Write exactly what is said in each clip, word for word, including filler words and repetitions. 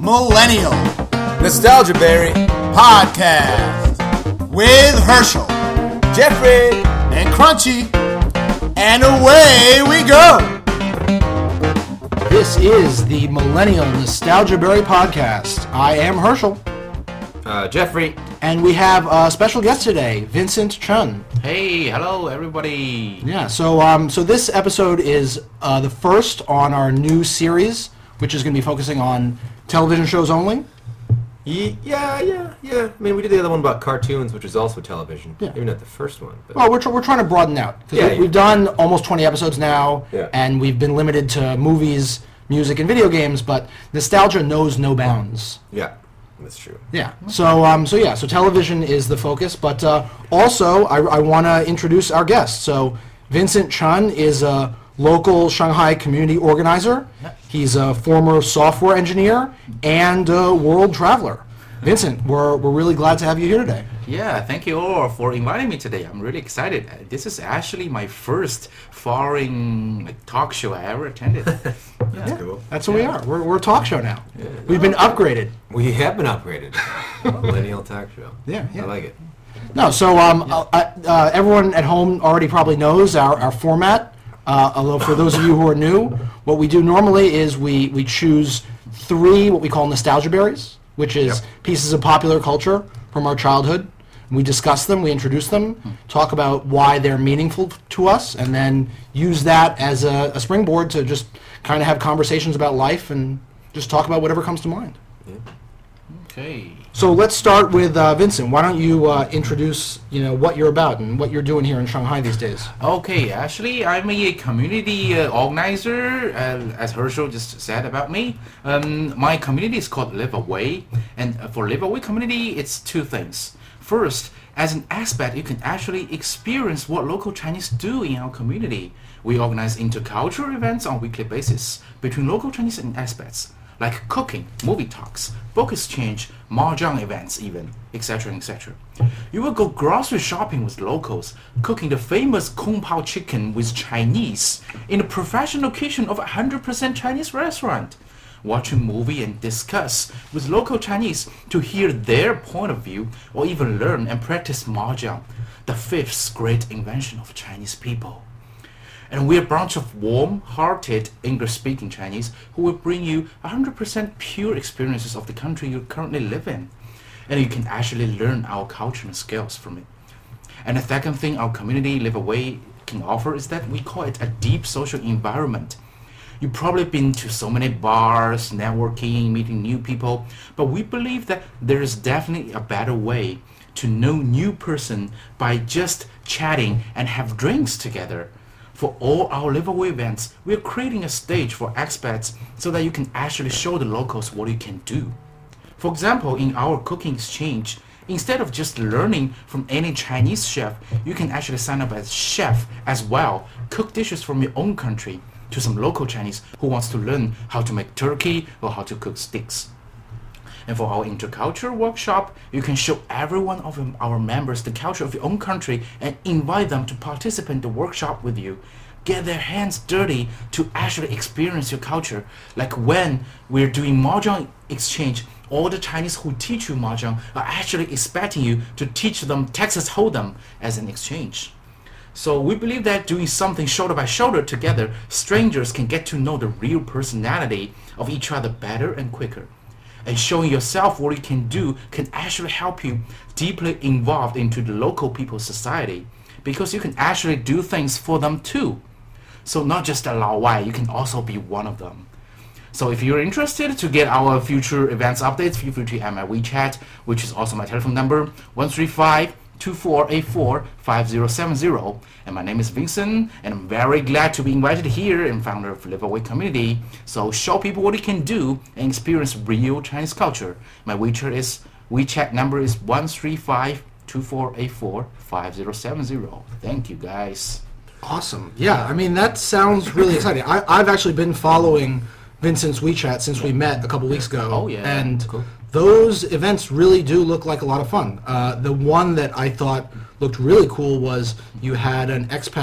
Millennial Nostalgia Berry Podcast with Herschel, Jeffrey, and Crunchy. And away we go! This is the Millennial Nostalgia Berry Podcast. I am Herschel. Uh, Jeffrey. And we have a special guest today, Vincent Chun. Hey, hello everybody. Yeah, so um, so this episode is uh, the first on our new series, which is going to be focusing on television shows only. Ye- yeah, yeah, yeah. I mean, we did the other one about cartoons, which is also television. Yeah. Maybe not the first one. But Well, we're, tr- we're trying to broaden out. Because Yeah, we, yeah. we've done almost twenty episodes now, Yeah. and we've been limited to movies, music, and video games, but nostalgia knows no bounds. yeah, that's true. Yeah. So, um, so yeah. So, television is the focus, but uh, also I, I want to introduce our guest. So, Vincent Chun is a local Shanghai community organizer. He's a former software engineer and a world traveler. Vincent, we're we're really glad to have you here today. Yeah, thank you all for inviting me today. I'm really excited. Uh, This is actually my first foreign like, talk show I ever attended. That's cool. That's what we are. We're we're a talk show now. We've been upgraded. We have been upgraded. Millennial talk show. Yeah, yeah. I like it. No, so um, uh, uh, everyone at home already probably knows our, our format. Uh, although for those of you who are new, what we do normally is we, we choose three what we call nostalgia berries, which is Yep. pieces of popular culture from our childhood. We discuss them, we introduce them, talk about why they're meaningful to us, and then use that as a, a springboard to just kind of have conversations about life and just talk about whatever comes to mind. Okay. So let's start with uh, Vincent. Why don't you uh, introduce, you know, what you're about and what you're doing here in Shanghai these days? Okay, actually, I'm a community uh, organizer, uh, as Herschel just said about me. Um, my community is called Live Away, and uh, for Live Away community, it's two things. First, as an expat, you can actually experience what local Chinese do in our community. We organize intercultural events on a weekly basis between local Chinese and expats, like cooking, movie talks, book exchange, mahjong events even, et cetera, et cetera. You will go grocery shopping with locals, cooking the famous Kung Pao chicken with Chinese in a professional kitchen of a one hundred percent Chinese restaurant. Watch a movie and discuss with local Chinese to hear their point of view or even learn and practice mahjong, the fifth great invention of Chinese people. And we're a bunch of warm-hearted English-speaking Chinese who will bring you one hundred percent pure experiences of the country you currently live in. And you can actually learn our culture and skills from it. And the second thing our community Live Away can offer is that we call it a deep social environment. You've probably been to so many bars, networking, meeting new people, but we believe that there is definitely a better way to know new person by just chatting and have drinks together. For all our Live Away events, we are creating a stage for expats so that you can actually show the locals what you can do. For example, in our cooking exchange, instead of just learning from any Chinese chef, you can actually sign up as chef as well, cook dishes from your own country to some local Chinese who wants to learn how to make turkey or how to cook steaks. And for our intercultural workshop, you can show every one of our members the culture of your own country and invite them to participate in the workshop with you. Get their hands dirty to actually experience your culture. Like when we're doing mahjong exchange, all the Chinese who teach you mahjong are actually expecting you to teach them Texas Hold'em as an exchange. So we believe that doing something shoulder by shoulder together, strangers can get to know the real personality of each other better and quicker. And showing yourself what you can do can actually help you deeply involved into the local people's society, because you can actually do things for them too. So not just a Lao Wai, you can also be one of them. So if you're interested to get our future events updates, feel free to add my WeChat, which is also my telephone number, one three five, two four eight four, five zero seven zero. And my name is Vincent, and I'm very glad to be invited here and founder of Live Away Community. So show people what you can do and experience real Chinese culture. My WeChat is WeChat number is one three five, two four eight four, five zero seven zero. Thank you guys. Awesome. Yeah, I mean, that sounds really exciting. I, I've actually been following Vincent's WeChat since we met a couple weeks ago. Oh, yeah. And Cool. those events really do look like a lot of fun. Uh, the one that I thought looked really cool was you had an expat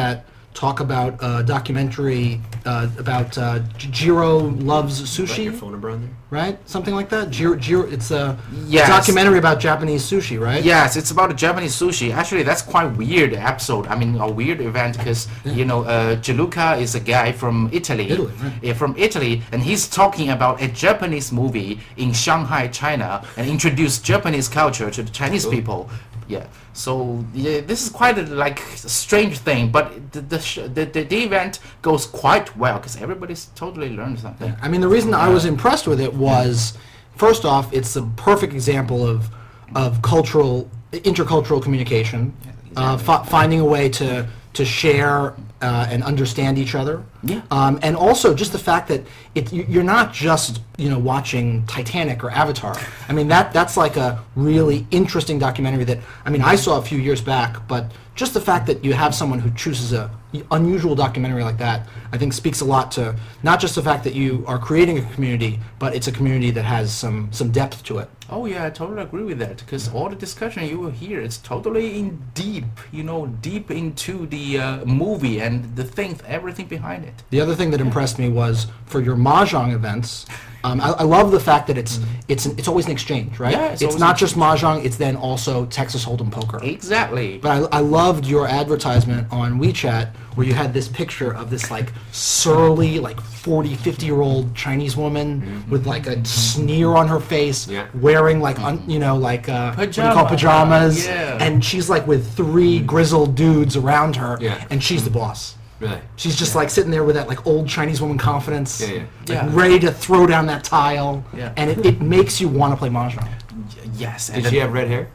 talk about a documentary uh, about uh, J- Jiro Loves Got Sushi, your phone number on there? right? Something like that. Jiro, Jiro, it's a Yes. documentary about Japanese sushi, right? Yes, it's about Japanese sushi. Actually, that's quite weird episode. I mean, a weird event because you know, uh, Gianluca is a guy from Italy. Italy, right. Yeah, from Italy, and he's talking about a Japanese movie in Shanghai, China, and introduce Japanese culture to the Chinese people. Yeah. So yeah, this is quite a like strange thing, but the the sh- the, the, the event goes quite well because everybody's totally learned something. I mean, the reason I was impressed with it was, first off, it's a perfect example of of cultural, intercultural communication, uh, fi- finding a way to to share uh, and understand each other. Yeah. Um, and also just the fact that it you- you're not just you know watching Titanic or Avatar. I mean that that's like a really interesting documentary that I mean I saw a few years back, but just the fact that you have someone who chooses a unusual documentary like that, I think speaks a lot to not just the fact that you are creating a community, but it's a community that has some some depth to it. Oh yeah, I totally agree with that because all the discussion you will hear is totally in deep, you know, deep into the uh, movie and the things, everything behind it. The other thing that impressed me was for your mahjong events. Um, I, I love the fact that it's it's an, it's always an exchange, right? Yeah, it's it's always not an just mahjong; it's then also Texas Hold'em poker. Exactly. But I, I loved your advertisement on WeChat where you had this picture of this like surly, like forty, fifty year old Chinese woman Mm-hmm. with like a sneer on her face, Yeah. wearing like un, you know like uh, what do you call Pajama. pajamas, Yeah. and she's like with three grizzled dudes around her, Yeah. and she's the boss. Really? She's just like sitting there with that like old Chinese woman confidence, Yeah, yeah. like Yeah. ready to throw down that tile, Yeah. and it, it makes you want to play mahjong. Yes. And Did the, she have red hair?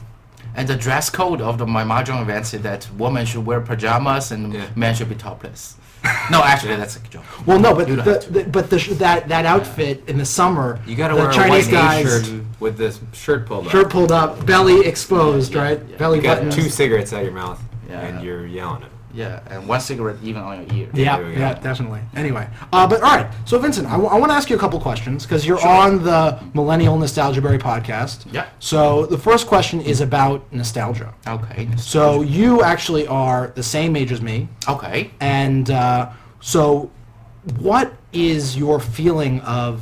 and the dress code of the my mahjong events is that women should wear pajamas and Yeah. men should be topless. No, actually, that's a joke. Well, no, but You don't the, have to. the, but the, sh- that that outfit in the summer, You gotta the wear Chinese a white guys shirt with this shirt pulled up. shirt pulled up, belly exposed, right? Belly You got buttons. two cigarettes out of your mouth, Yeah. and you're yelling at Yeah, and one cigarette even on your ear. Yeah, There we go. yeah, definitely. Anyway, uh, but all right. So Vincent, I, w- I want to ask you a couple questions because you're on the Millennial Nostalgia Berry podcast. Yeah. So the first question is about nostalgia. Okay. So you actually are the same age as me, Okay. and uh, so what is your feeling of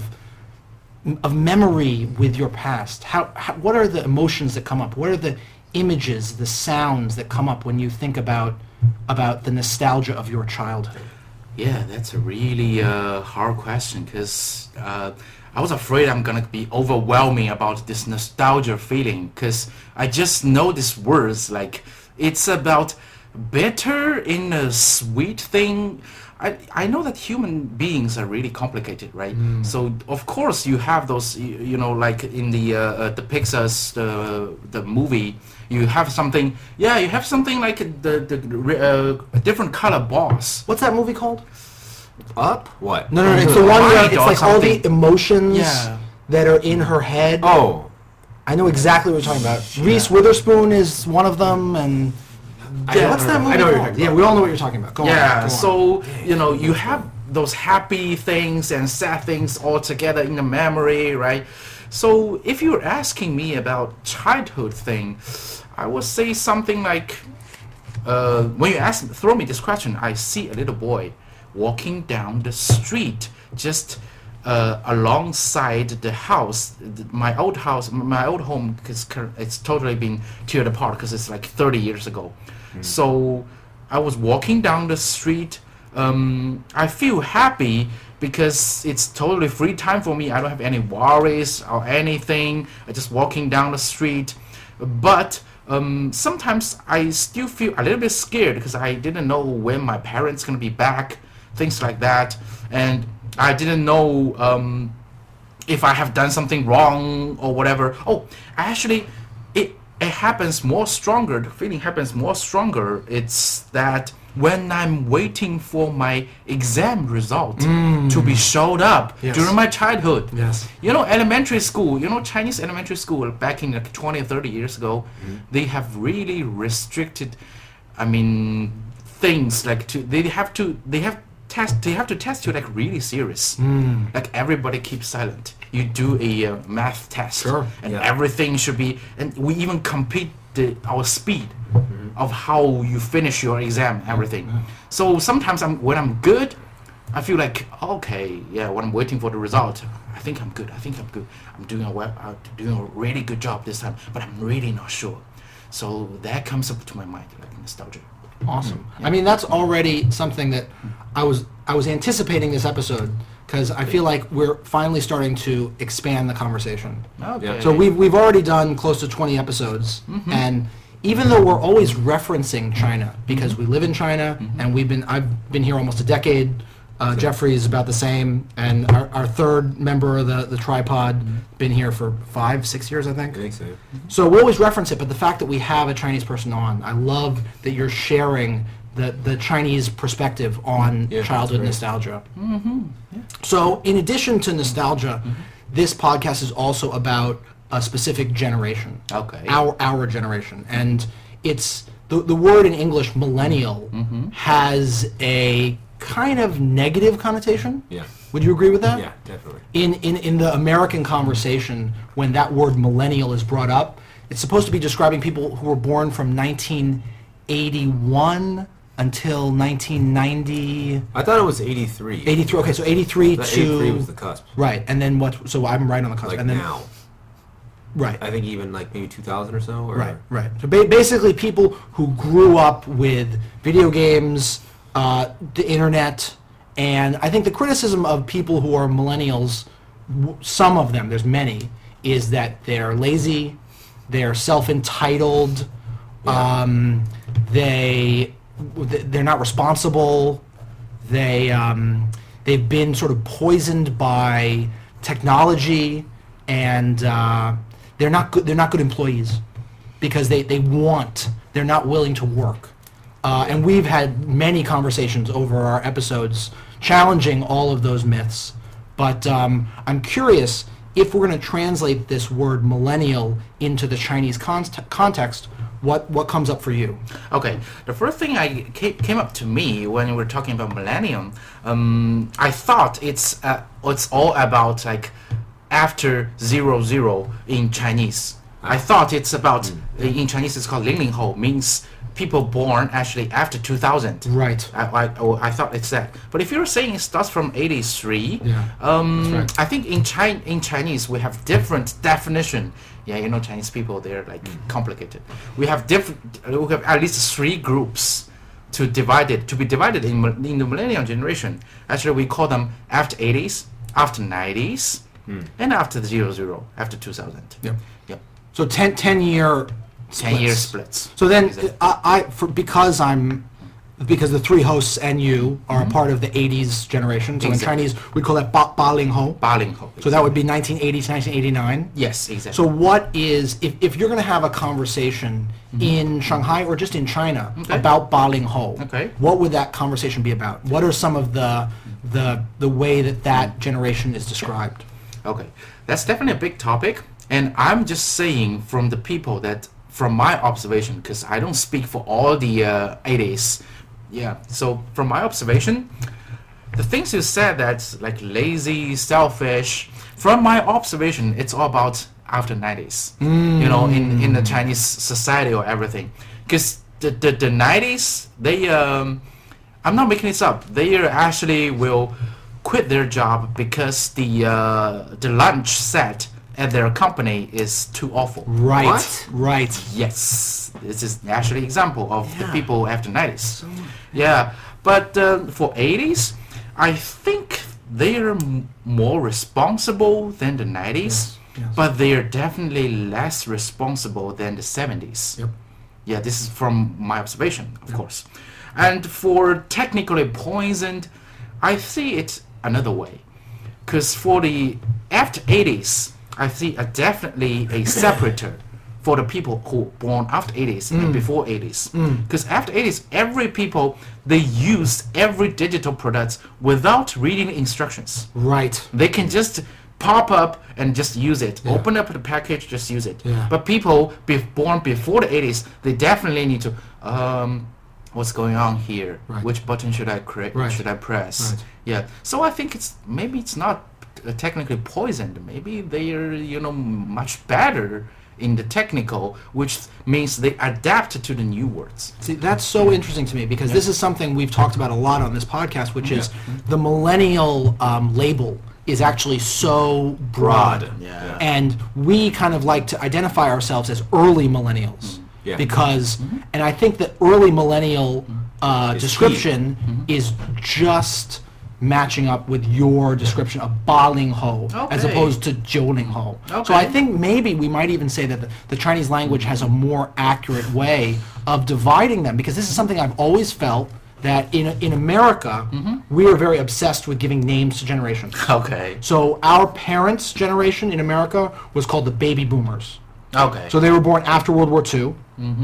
of memory with your past? How, how what are the emotions that come up? What are the images, the sounds that come up when you think about about the nostalgia of your childhood? Yeah, that's a really uh, hard question because uh, I was afraid I'm gonna be overwhelming about this nostalgia feeling because I just know these words like it's about bitter in a sweet thing. I, I know that human beings are really complicated, right? So of course you have those, you, you know, like in the uh, uh, the Pixar's the the movie, you have something. Yeah, you have something like the the uh, different color boss. What's that movie called? Up? What? No, no, no. It's the one where Mind it's or like all the something. emotions Yeah. that are in her head. Oh. I know exactly what you're talking about. Reese Witherspoon is one of them, and I yeah, know- what's that movie I know what you're called? talking Yeah, about. we all know what you're talking about. Go on. Yeah, go on. so you know you have those happy things and sad things all together in the memory, right? So if you're asking me about childhood thing, I would say something like, uh, when you ask, throw me this question, I see a little boy walking down the street, just uh, alongside the house, th- my old house, m- my old home, because it's totally been teared apart because it's like thirty years ago. So I was walking down the street. Um, I feel happy because it's totally free time for me. I don't have any worries or anything. I just walking down the street. But um, sometimes I still feel a little bit scared because I didn't know when my parents gonna be back, things like that, and I didn't know um, if I have done something wrong or whatever. Oh, actually, it it happens more stronger. The feeling happens more stronger. It's that when I'm waiting for my exam result to be showed up Yes. during my childhood. Yes. You know, elementary school, you know, Chinese elementary school back in like twenty or thirty years ago, they have really restricted, I mean, things like to, they have to, they have test, they have to test you like really serious. Like everybody keeps silent. You do a uh, math test. Sure. And Yeah. everything should be, and we even compete the our speed of how you finish your exam, everything. So sometimes I'm when I'm good, I feel like okay, yeah. When I'm waiting for the result, I think I'm good. I think I'm good. I'm doing a well, I'm doing a really good job this time, but I'm really not sure. So that comes up to my mind, like nostalgia. Awesome. I mean, that's already something that I was I was anticipating this episode because I feel like we're finally starting to expand the conversation. Okay. So we've we've already done close to twenty episodes, and even though we're always referencing China because we live in China and we've been I've been here almost a decade. Uh, Jeffrey is about the same, and our, our third member of the, the tripod been here for five, six years, I think. I think so. So we always reference it, but the fact that we have a Chinese person on, I love that you're sharing the, the Chinese perspective on Yeah, childhood that's great. nostalgia. Mm-hmm. Yeah. So in addition to nostalgia, mm-hmm. this podcast is also about a specific generation. Okay. Our our generation. And it's the, the word in English, millennial, mm-hmm. has a kind of negative connotation. Yeah. Would you agree with that? Yeah, definitely. In, in, in the American conversation, when that word millennial is brought up, it's supposed to be describing people who were born from nineteen eighty-one until nineteen ninety. I thought it was eighty-three. eighty-three. Okay, so eighty-three That to eighty-three was the cusp. right, and then what? So I'm right on the cusp. Like and then now. right, I think even like maybe two thousand or so. Or right, right. So ba- basically, people who grew up with video games, uh, the internet, and I think the criticism of people who are millennials, w- some of them, there's many, is that they're lazy, they're self-entitled, Yeah. um, they they're not responsible, they um, they've been sort of poisoned by technology, and uh, they're not good. They're not good employees because they, they want. They're not willing to work. Uh, and we've had many conversations over our episodes challenging all of those myths. But um, I'm curious if we're going to translate this word millennial into the Chinese const- context, what, what comes up for you? Okay, the first thing I ca- came up to me when we were talking about millennium, um, I thought it's uh, it's all about like after zero zero in Chinese. I thought it's about in Chinese it's called 零零后 means people born actually after two thousand. Right. I, I, oh, I thought it's that. But if you're saying it starts from eighty-three, Yeah, um, that's right. I think in Chi- in Chinese we have different definition. Yeah, you know Chinese people, they're like complicated. We have different. We have at least three groups to divide it to be divided in mil- in the millennial generation. Actually, we call them after eighties, after nineties, and after the zero zero, after two thousand. Yep. Yep. So ten, ten year Ten year splits. splits. So then, Exactly. I, I for, because I'm because the three hosts and you are a part of the eighties generation. So Exactly. in Chinese we call that ba, ba ling ho. Ba ling ho. So that would be nineteen eighty to nineteen eighty-nine. Yes, exactly. So what is if, if you're going to have a conversation in Shanghai or just in China Okay. about Ba Ling Ho? Okay. What would that conversation be about? What are some of the the the way that that generation is described? Okay, that's definitely a big topic, and I'm just saying from the people that, from my observation, because I don't speak for all the uh, eighties. Yeah, so from my observation, the things you said that's like lazy, selfish. From my observation, it's all about after nineties. You know, in in the Chinese society or everything, because the, the the nineties they um, I'm not making this up. They are actually will quit their job because the uh, the lunch set at their company is too awful. Right. What? Right. Yes, this is actually example of the Yeah. people after nineties. Yeah, but uh, for eighties, I think they are m- more responsible than the nineties, Yes, yes. but they are definitely less responsible than the seventies. Yep. Yeah, this is from my observation, of course. And for technically poisoned, I see it another way. Because for the after eighties, I see a definitely a separator for the people who born after eighties and before eighties. Because after eighties, every people, they use every digital products without reading the instructions. Right. They can just pop up and just use it. Yeah. Open up the package, just use it. Yeah. But people be born before the eighties, they definitely need to, um, what's going on here? Right. Which button should I cre- Right. should I press? Right. Yeah. So I think it's maybe it's not uh, technically poisoned. Maybe they are you know much better in the technical, which means they adapt to the new words. See, that's so interesting to me because this is something we've talked about a lot on this podcast, which is the millennial um, label is actually so broad. Broad, yeah. And we kind of like to identify ourselves as early millennials. Yeah. Because, and I think that early millennial uh, Is description is just matching up with your description of ba ling ho as Okay. opposed to jiu ling ho. So Okay. I think maybe we might even say that the, the Chinese language has a more accurate way of dividing them, because this is something I've always felt that in in America we are very obsessed with giving names to generations. Okay. So our parents' generation in America was called the baby boomers. Okay. So they were born after World War Two,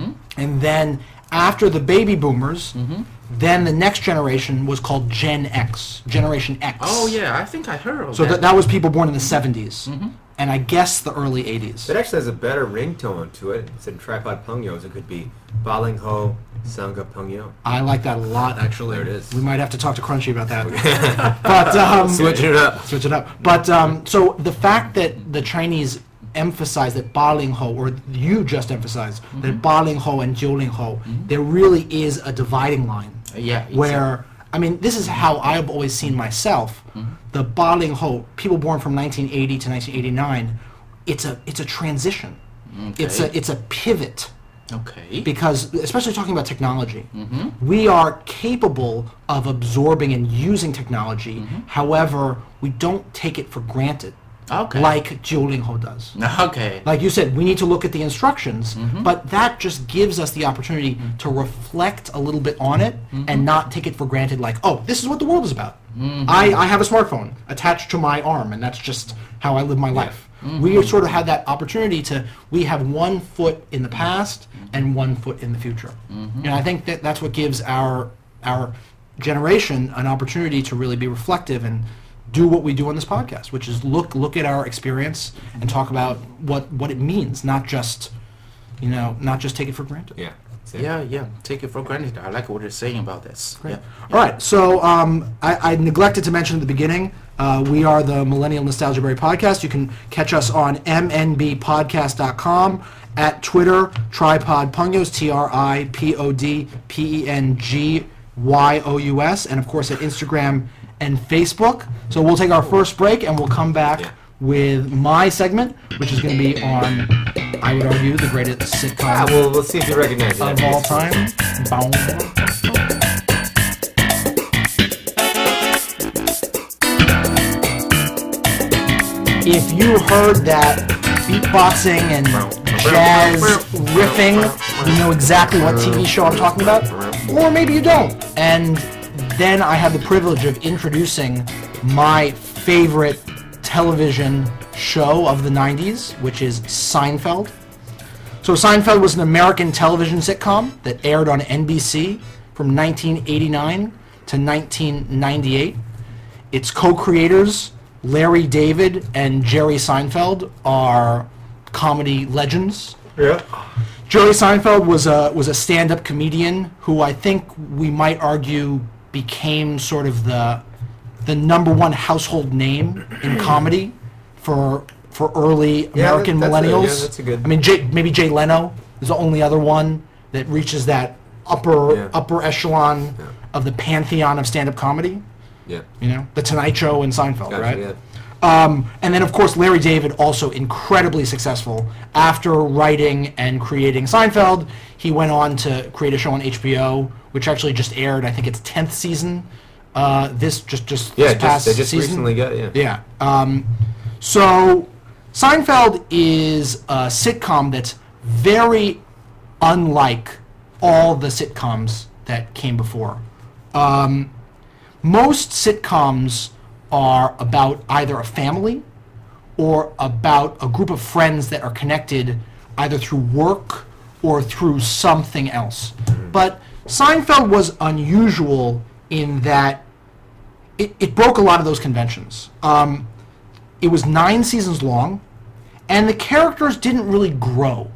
and then after the baby boomers, then the next generation was called Gen X, Generation X. oh yeah, I think I heard of So that. that, that was people born in the seventies, and I guess the early eighties. It actually has a better ringtone to it. Instead of tripod pungyos, it could be Baling Ho, Sangha Pungyo. I like that a lot, actually. There it is. We might have to talk to Crunchy about that. but um, Switch it up. switch it up. But um, so the fact that the Chinese emphasize that ba ling ho, or you just emphasized that ba ling ho and jiu ling ho, there really is a dividing line. yeah. it's- Where, I mean, this is how I've always seen myself. The ba ling ho, people born from nineteen eighty to nineteen eighty-nine, it's a it's a transition. It's a Okay. it's a pivot. Okay. Because, especially talking about technology, we are capable of absorbing and using technology. However, we don't take it for granted, Okay. like Duolingo does. Okay. Like you said, we need to look at the instructions, but that just gives us the opportunity to reflect a little bit on it and not take it for granted like, oh, this is what the world is about. I, I have a smartphone attached to my arm, and that's just how I live my life. We sort of have that opportunity to, we have one foot in the past and one foot in the future. And I think that that's what gives our our generation an opportunity to really be reflective and do what we do on this podcast, which is look look at our experience and talk about what what it means, not just, you know, not just take it for granted. Yeah. Same. Yeah, yeah. Take it for granted. I like what you're saying about this. Great. Yeah. All right, so um, I, I neglected to mention at the beginning, uh, we are the Millennial Nostalgia Berry Podcast. You can catch us on m n b podcast dot com, at Twitter, Tripod Pungos, T R I P O D P E N G Y O U S, and of course at Instagram and Facebook. So we'll take our first break, and we'll come back Yeah. with my segment, which is going to be on, I would argue, the greatest Ah, sitcom well, let's see if you recognize of it. all time. Boom. If you heard that beatboxing and jazz riffing, you know exactly what T V show I'm talking about, or maybe you don't. And then I have the privilege of introducing my favorite television show of the nineties, which is Seinfeld. So Seinfeld was an American television sitcom that aired on N B C from nineteen eighty-nine to nineteen ninety-eight. Its co-creators, Larry David and Jerry Seinfeld, are comedy legends. Yeah. Jerry Seinfeld was a was a stand-up comedian who I think we might argue became sort of the the number one household name in comedy for for early Yeah, American that's a- millennials. yeah, that's a good- I mean, Jay, maybe Jay Leno is the only other one that reaches that upper Yeah. upper echelon Yeah. of the pantheon of stand-up comedy. Yeah. You know, The Tonight Show and Seinfeld, Gotcha, right? yeah. Um, and then, of course, Larry David, also incredibly successful. After writing and creating Seinfeld, he went on to create a show on H B O, which actually just aired, I think its tenth season. Uh, this just just Yeah, this just, past they just season. recently got yeah. Yeah. Um, so Seinfeld is a sitcom that's very unlike all the sitcoms that came before. Um, most sitcoms are about either a family or about a group of friends that are connected either through work or through something else. But Seinfeld was unusual in that it, it broke a lot of those conventions. Um, it was nine seasons long, and the characters didn't really grow.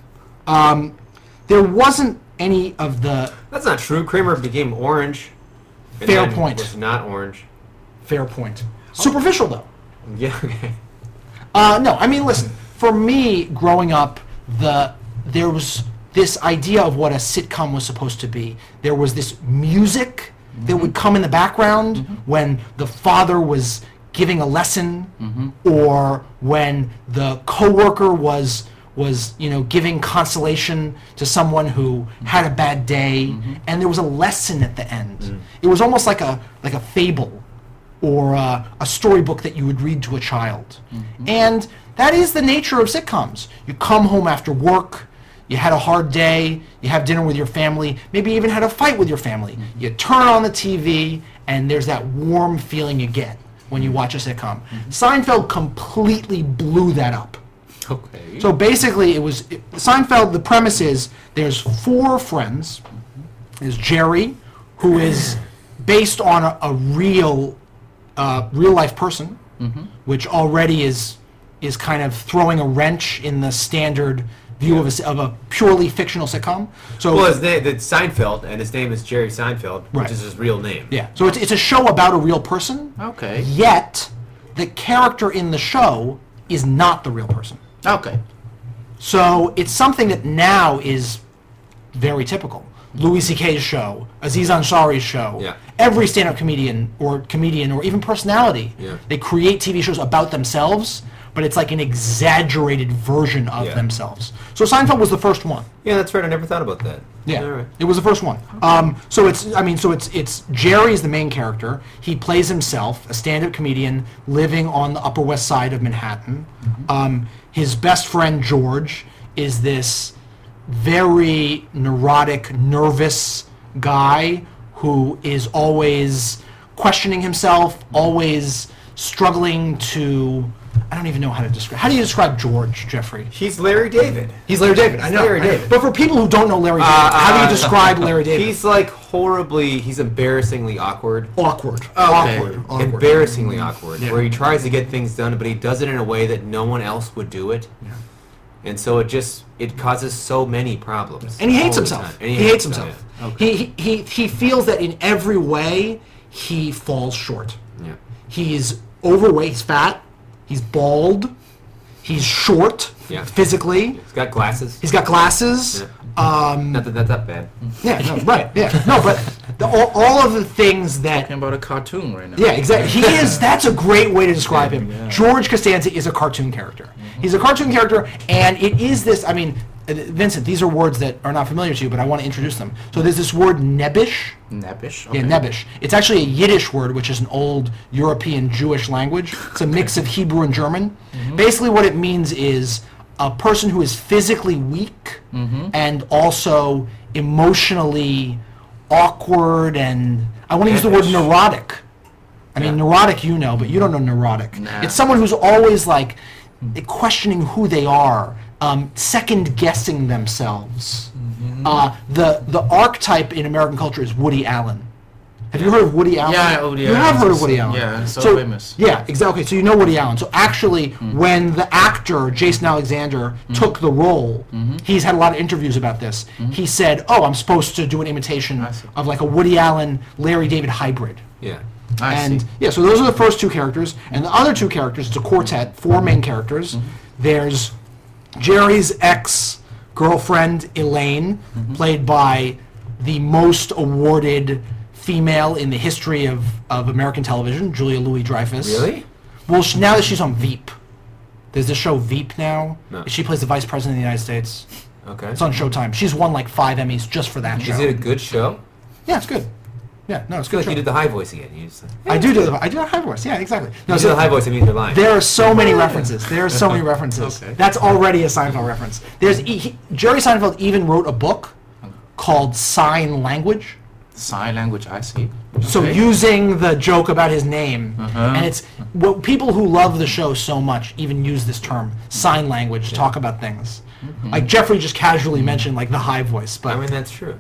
Um, there wasn't any of the That's not true. Kramer became orange. and Fair then point. Was not orange. fair point. Superficial, though. Yeah. Okay. Uh, no, I mean, listen. for me, growing up, the there was this idea of what a sitcom was supposed to be. There was this music mm-hmm. that would come in the background mm-hmm. when the father was giving a lesson, mm-hmm. or when the coworker was was you know giving consolation to someone who mm-hmm. had a bad day, mm-hmm. and there was a lesson at the end. Mm-hmm. It was almost like a like a fable or a, a storybook that you would read to a child. Mm-hmm. And that is the nature of sitcoms. You come home after work, you had a hard day, you have dinner with your family, maybe you even had a fight with your family. Mm-hmm. You turn on the T V, and there's that warm feeling you get when you watch a sitcom. Mm-hmm. Seinfeld completely blew that up. Okay. So basically, it was it, Seinfeld. The premise is there's four friends. Mm-hmm. There's Jerry, who is based on a, a real, uh, real life person, mm-hmm. which already is is kind of throwing a wrench in the standard view yeah. of, a, of a purely fictional sitcom. So well, his name it's Seinfeld, and his name is Jerry Seinfeld, which right. is his real name. Yeah. So it's it's a show about a real person. Okay. Yet the character in the show is not the real person. Okay. So it's something that now is very typical. Louis C K's show, Aziz Ansari's show, yeah. every stand-up comedian or comedian or even personality, yeah. they create T V shows about themselves, but it's like an exaggerated version of yeah. themselves. So Seinfeld was the first one. Yeah, that's right. I never thought about that. Yeah, All right. it was the first one. Um, so it's, I mean, so it's it's Jerry is the main character. He plays himself, a stand-up comedian living on the Upper West Side of Manhattan. Mm-hmm. Um, his best friend George is this very neurotic, nervous guy who is always questioning himself, always struggling to. I don't even know how to describe. How do you describe George, Jeffrey? He's Larry David. He's Larry David. I know. Larry I know. David. But for people who don't know Larry David, Uh, how do you uh, describe Larry David? He's like horribly. He's embarrassingly awkward. awkward. Okay. Awkward. Awkward. Embarrassingly awkward. Yeah. Where he tries to get things done, but he does it in a way that no one else would do it. Yeah. And so it just it causes so many problems. And he hates all the himself. time. And He, hates himself. yeah. Okay. He, he he feels that in every way he falls short. Yeah. He's overweight. He's fat. He's bald. He's short. Yeah. Physically. He's got glasses. He's got glasses. Yeah. Um, Not that that's that bad. yeah. No. Right. Yeah. No. But the, all, all of the things that. Talking about a cartoon right now. Yeah, exactly. He is. That's a great way to describe him. Yeah. George Costanza is a cartoon character. Mm-hmm. He's a cartoon character, and it is this. I mean, uh, Vincent, these are words that are not familiar to you, but I want to introduce them. So there's this word nebbish. Nebbish. Yeah, nebbish. It's actually a Yiddish word, which is an old European Jewish language. It's a mix of Hebrew and German. Mm-hmm. Basically, what it means is a person who is physically weak mm-hmm. and also emotionally awkward, and I want to use the word neurotic. I mean, Yeah. neurotic you know, but you don't know neurotic. Nah. It's someone who's always like questioning who they are, um, second guessing themselves. Mm-hmm. Uh, the the archetype in American culture is Woody Allen. Have you heard of Woody Allen? Yeah, Woody You Allen. have heard of Woody Allen. Yeah, so famous. Yeah, exactly. So you know Woody Allen. So actually, mm. when the actor Jason Alexander mm. took the role, mm-hmm. he's had a lot of interviews about this. Mm-hmm. He said, "Oh, I'm supposed to do an imitation of like a Woody Allen, Larry David hybrid." Yeah. I and see. yeah, so those are the first two characters, and the other two characters, it's a quartet, four main characters. Mm-hmm. There's Jerry's ex-girlfriend Elaine, mm-hmm. played by the most awarded female in the history of, of American television, Julia Louis-Dreyfus. Really? Well, she, now that she's on Veep, there's this show Veep now. No. She plays the vice president of the United States. Okay. It's on Showtime. She's won like five Emmys just for that show. Is it a good show? Yeah, it's good. Yeah, no, it's I feel good. like you did the high voice again. You just, I do do the I do a high voice. Yeah, exactly. No, you so do the high voice. I mean, you're lying. there are so many references. There are so many references. Okay. That's already a Seinfeld reference. There's e- he, Jerry Seinfeld even wrote a book called Sign Language. Sign language, I see. So Okay. using the joke about his name, Uh-huh. and it's what people who love the show so much even use this term, sign language, to talk about things. Mm-hmm. Like Jeffrey just casually mentioned like the high voice, but I mean, that's true.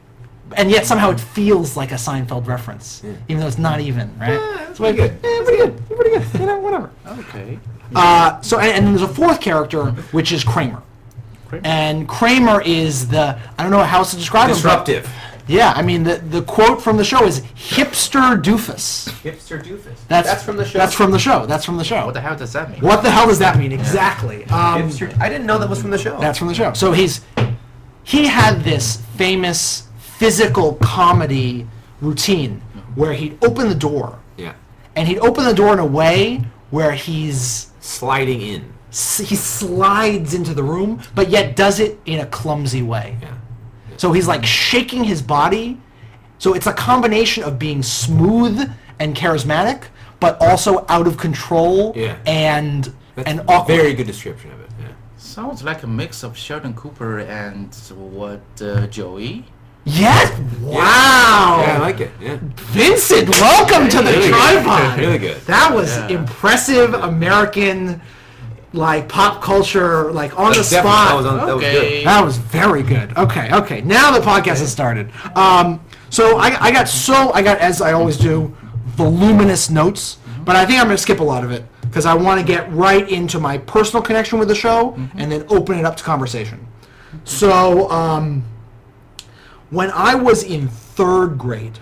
and yet somehow it feels like a Seinfeld reference, Yeah. even though it's not even, right? Yeah, that's So like, pretty good. Yeah, pretty good. Pretty good. You know, whatever. Okay. Uh, so and, and then there's a fourth character, which is Kramer. Kramer. And Kramer is the I don't know how else to describe him. Disruptive. but Yeah, I mean, the, the quote from the show is hipster doofus. Hipster doofus. That's, That's from the show. That's from the show. That's from the show. What the hell does that mean? What the hell does that mean? Exactly. Um, Hipster. I didn't know that was from the show. That's from the show. So he's he had this famous physical comedy routine where he'd open the door, Yeah. and he'd open the door in a way where he's Sliding in. s- he slides into the room, but yet does it in a clumsy way. Yeah. So he's like shaking his body. So it's a combination of being smooth and charismatic, but also out of control Yeah. and That's and a awkward. very good description of it. Yeah. Sounds like a mix of Sheldon Cooper and what uh, Joey. Yes. Wow. Yeah, I like it. Yeah. Vincent, welcome to the Really good. tripod. Really good. That was Yeah. impressive American, like pop culture, like on the Definitely, spot. That was, on, that was good. Okay. That was very good. Okay, okay. Now the podcast has started. Um, so I, I got so I got as I always do, voluminous notes, but I think I'm going to skip a lot of it because I want to get right into my personal connection with the show and then open it up to conversation. So um, when I was in third grade,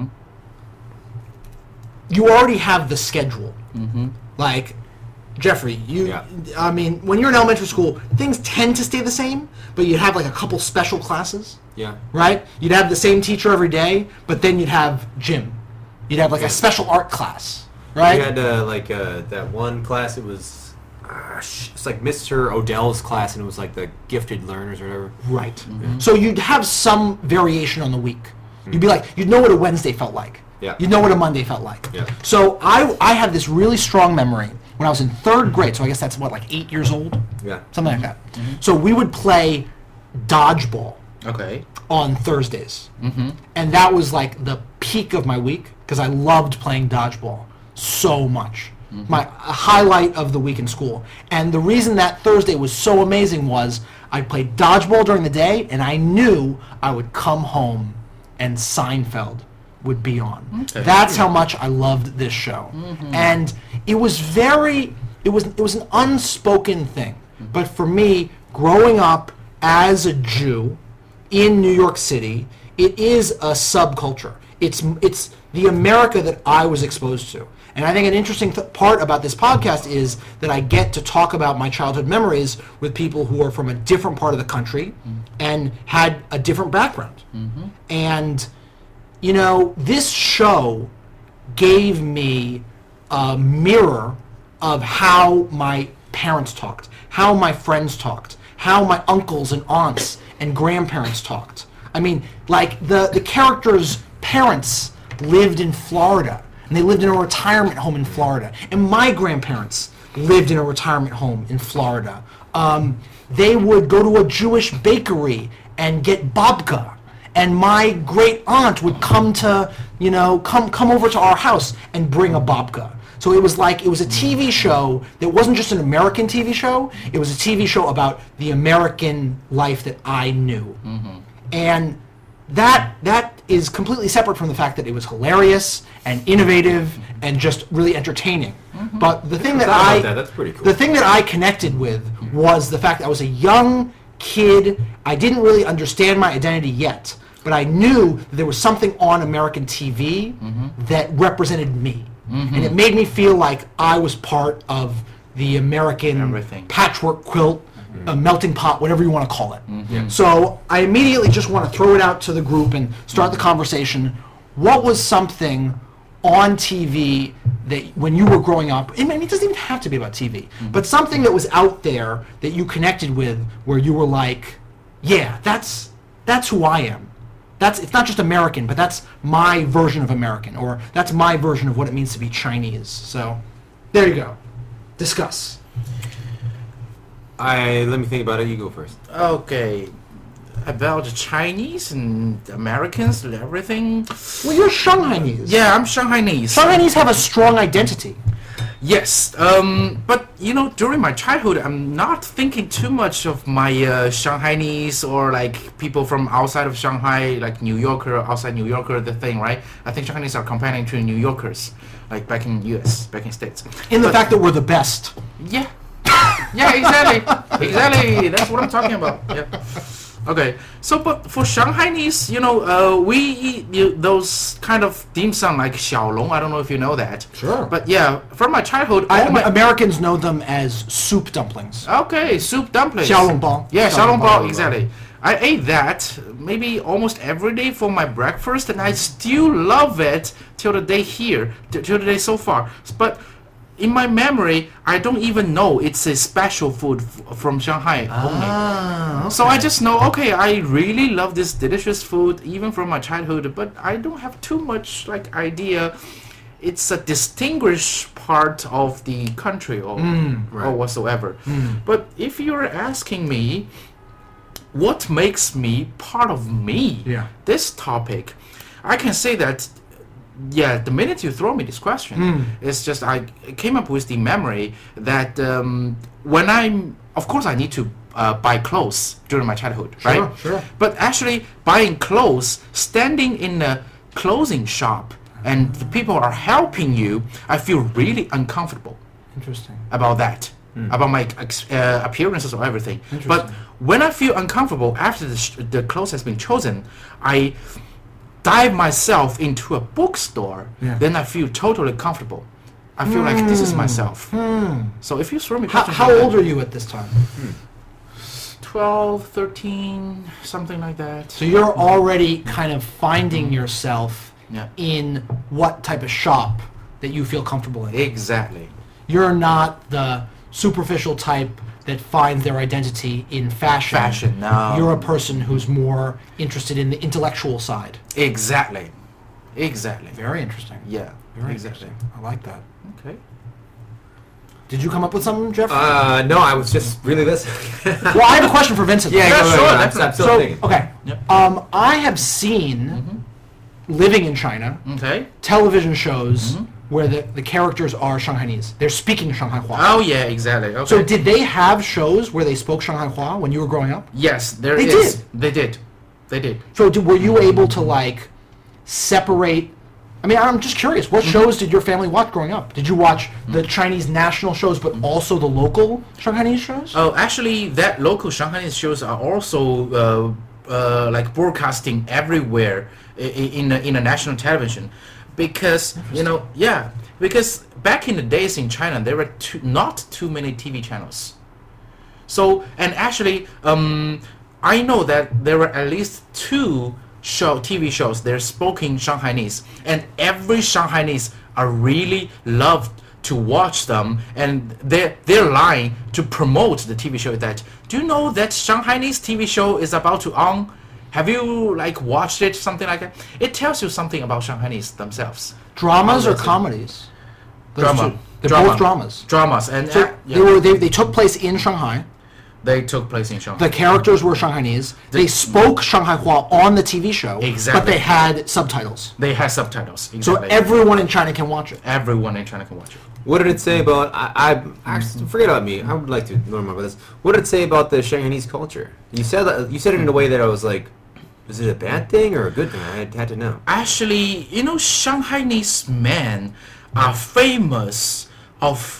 you already have the schedule. Like, Jeffrey, you, Yeah. I mean, when you're in elementary school, things tend to stay the same, but you have like a couple special classes, Yeah. right? You'd have the same teacher every day, but then you'd have gym. You'd have like a special art class, right? We had uh, like uh, that one class. It was uh, sh- it's like Mister Odell's class, and it was like the gifted learners or whatever. Right. So you'd have some variation on the week. You'd be like, you'd know what a Wednesday felt like. Yeah. You'd know what a Monday felt like. Yeah. So I, I have this really strong memory when I was in third grade. So I guess that's what, like eight years old? Yeah. Something like that. So we would play dodgeball Okay. on Thursdays. And that was like the peak of my week because I loved playing dodgeball so much. My a highlight of the week in school. And the reason that Thursday was so amazing was I played dodgeball during the day and I knew I would come home and Seinfeld would be on. Okay. That's how much I loved this show. And it was very it was it was an unspoken thing. But for me, growing up as a Jew in New York City, it is a subculture. It's it's the America that I was exposed to. And I think an interesting th- part about this podcast is that I get to talk about my childhood memories with people who are from a different part of the country and had a different background. And, you know, this show gave me a mirror of how my parents talked, how my friends talked, how my uncles and aunts and grandparents talked. I mean, like, the, the characters' parents lived in Florida, and they lived in a retirement home in Florida. And my grandparents lived in a retirement home in Florida. Um, they would go to a Jewish bakery and get babka. And my great aunt would come to, you know, come come over to our house and bring a babka. So it was like, it was a T V show that wasn't just an American T V show, it was a T V show about the American life that I knew. And that that is completely separate from the fact that it was hilarious and innovative and just really entertaining. But the thing that thought about I that. That's pretty cool. the thing that I connected with was the fact that I was a young kid. I didn't really understand my identity yet, but I knew that there was something on American T V that represented me. And it made me feel like I was part of the American Everything. patchwork quilt, a melting pot, whatever you want to call it. So I immediately just want to throw it out to the group and start the conversation. What was something on T V that when you were growing up, I mean, it doesn't even have to be about T V, but something that was out there that you connected with where you were like, yeah, that's that's who I am. That's, it's not just American, but that's my version of American, or that's my version of what it means to be Chinese. So there you go. Discuss. I let me think about it. You go first. Okay. About the Chinese and Americans and everything. Well, you're Shanghainese. Yeah, I'm Shanghainese. Shanghainese have a strong identity. Yes, um, but you know, during my childhood, I'm not thinking too much of my uh, Shanghainese or like people from outside of Shanghai, like New Yorker, outside New Yorker, the thing, right? I think Shanghainese are comparing to New Yorkers, like back in U S, back in States. In the But- fact that we're the best. Yeah. Yeah, exactly. Exactly. That's what I'm talking about. Yeah. Okay, so but for Shanghainese, you know, uh, we eat you, those kind of dim sum like xiaolong. I don't know if you know that. Sure. But yeah, from my childhood, I, all my, Americans know them as soup dumplings. okay, soup dumplings. 小笼包. Yeah, 小笼包. 小笼包, exactly. I ate that maybe almost every day for my breakfast, and I still love it till the day here, t- till the day so far. But in my memory, I don't even know it's a special food f- from Shanghai only. Ah, So I just know, okay, I really love this delicious food, even from my childhood, but I don't have too much like idea. It's a distinguished part of the country or, or whatsoever. But if you're asking me, what makes me part of me? Yeah. This topic, I can say that. Yeah, the minute you throw me this question, it's just I came up with the memory that um, when I'm, of course, I need to uh, buy clothes during my childhood, Sure, right? sure. But actually, buying clothes, standing in a clothing shop, and the people are helping you, I feel really uncomfortable Interesting. about that, about my ex- uh, appearances or everything. But when I feel uncomfortable after the, sh- the clothes has been chosen, I dive myself into a bookstore. Yeah. Then I feel totally comfortable. I feel like this is myself. So if you throw me How, questions how like old that, are you at this time? twelve, thirteen, something like that. So you're already kind of finding yourself Yeah. in what type of shop that you feel comfortable in. Exactly. You're not the superficial type that finds their identity in fashion. Fashion, no. You're a person who's more interested in the intellectual side. Exactly. Exactly. Very interesting. Yeah. Very exactly. interesting. I like that. Okay. Did you come up with something, Jeff? Uh, no, I was just really listening. well, I have a question for Vincent. yeah, Yeah, go sure, ahead. I'm, definitely. I'm still So, thinking. okay. Yep. Um, I have seen, living in China, Okay. television shows where the, the characters are Shanghainese. They're speaking Shanghai-hua. Oh yeah, exactly. Okay. So did they have shows where they spoke Shanghai-hua when you were growing up? yes, there They is. did. They did. They did. So did, were you able to like separate? I mean, I'm just curious. What shows did your family watch growing up? Did you watch the Chinese national shows, but also the local Shanghainese shows? Oh, actually, that local Shanghainese shows are also uh, uh, like broadcasting everywhere i- i- in a, in a national television, because you know, yeah, because back in the days in China there were too, not too many T V channels. So and actually, um, I know that there were at least two show T V shows. They're spoken Shanghainese, and every Shanghainese are really loved to watch them, and their their line to promote the T V show is that, do you know that Shanghainese T V show is about to on? Have you like watched it, something like that? It tells you something about Shanghainese themselves. Dramas Oh, or that's it. comedies? Those Drama. two- They're Drama. both dramas. Dramas, and So uh, yeah, they were they, they took place in Shanghai. they took place in Shanghai. The characters were Shanghainese. They spoke Shanghai-hua on the T V show, Exactly. but they had subtitles. They had subtitles. So Exactly. everyone in China can watch it. everyone in China can watch it. What did it say about? I, I actually forget about me. I would like to learn more about this. What did it say about the Shanghainese culture? You said that, you said it in a way that I was like, is it a bad thing or a good thing? I had, had to know. Actually, you know, Shanghainese men are famous of.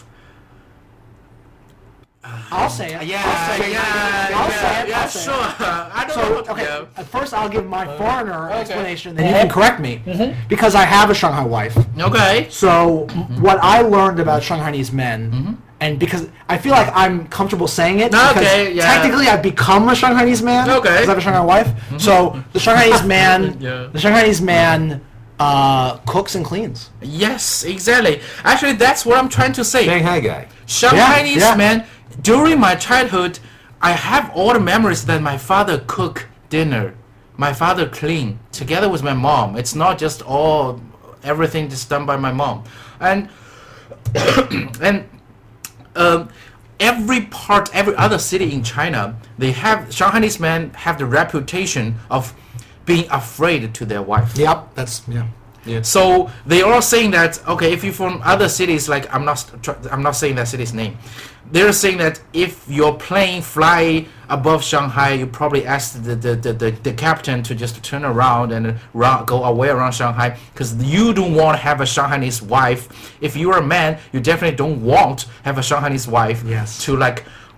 I'll say it. Yeah, I'll say it. yeah, I'll yeah, say it. yeah, I'll say it. sure. I don't know. So, what- okay, yeah. at first I'll give my foreigner okay. explanation, then you can correct me, because I have a Shanghai wife. Okay. So what I learned about Shanghainese men, and because I feel like I'm comfortable saying it, because Okay, yeah. technically I've become a Shanghainese man, Okay. because I have a Shanghai wife. So the Shanghainese man, Yeah. the Shanghainese man uh, cooks and cleans. Yes, exactly. Actually, that's what I'm trying to say. Shanghai guy. Shanghainese Yeah, yeah. man, during my childhood, I have all the memories that my father cook dinner, my father clean together with my mom. It's not just all everything just done by my mom, and and um, every part, every other city in China, they have Shanghainese men have the reputation of being afraid to their wife. Yep, that's yeah. So they are saying that, okay, if you're from other cities, like I'm not tr- I'm not saying that city's name, they're saying that if your plane fly above Shanghai, you probably ask the the, the, the, the captain to just turn around and run, go away around Shanghai, because you don't want to have a Shanghainese wife. If you're a man, you definitely don't want to have a Shanghainese wife Yes. to like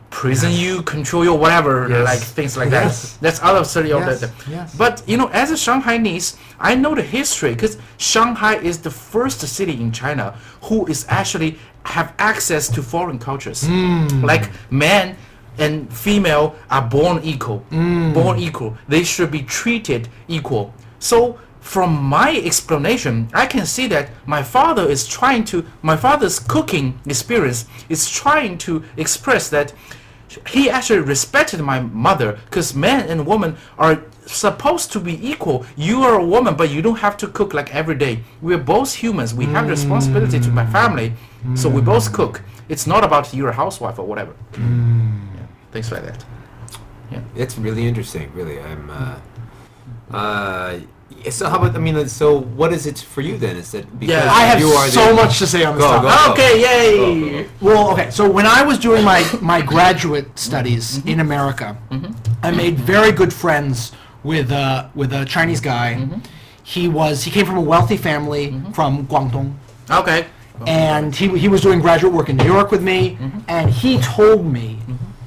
prison you, control you, whatever, Yes. like things like Yes. that. That's other study of Yes, that. yes. But you know, as a Shanghainese, I know the history because Shanghai is the first city in China who is actually have access to foreign cultures. Hmm. Like men and female are born equal, Hmm. born equal. They should be treated equal. So from my explanation, I can see that my father is trying to, my father's cooking experience is trying to express that he actually respected my mother because man and woman are supposed to be equal. You are a woman, but you don't have to cook like every day. We're both humans. We have responsibility to my family, so we both cook. It's not about you're a housewife or whatever. Yeah, things like that. It's really interesting, really. I'm. Uh, uh, so how about? I mean, so what is it for you then? Is that because Yeah. I have you are so the, much to say on this Go, topic. go. Okay, yay! Go, go, Well, okay. So when I was doing my, my graduate studies in America, I made very good friends with uh, with a Chinese guy. He was he came from a wealthy family from Guangdong, Okay. and he he was doing graduate work in New York with me, and he told me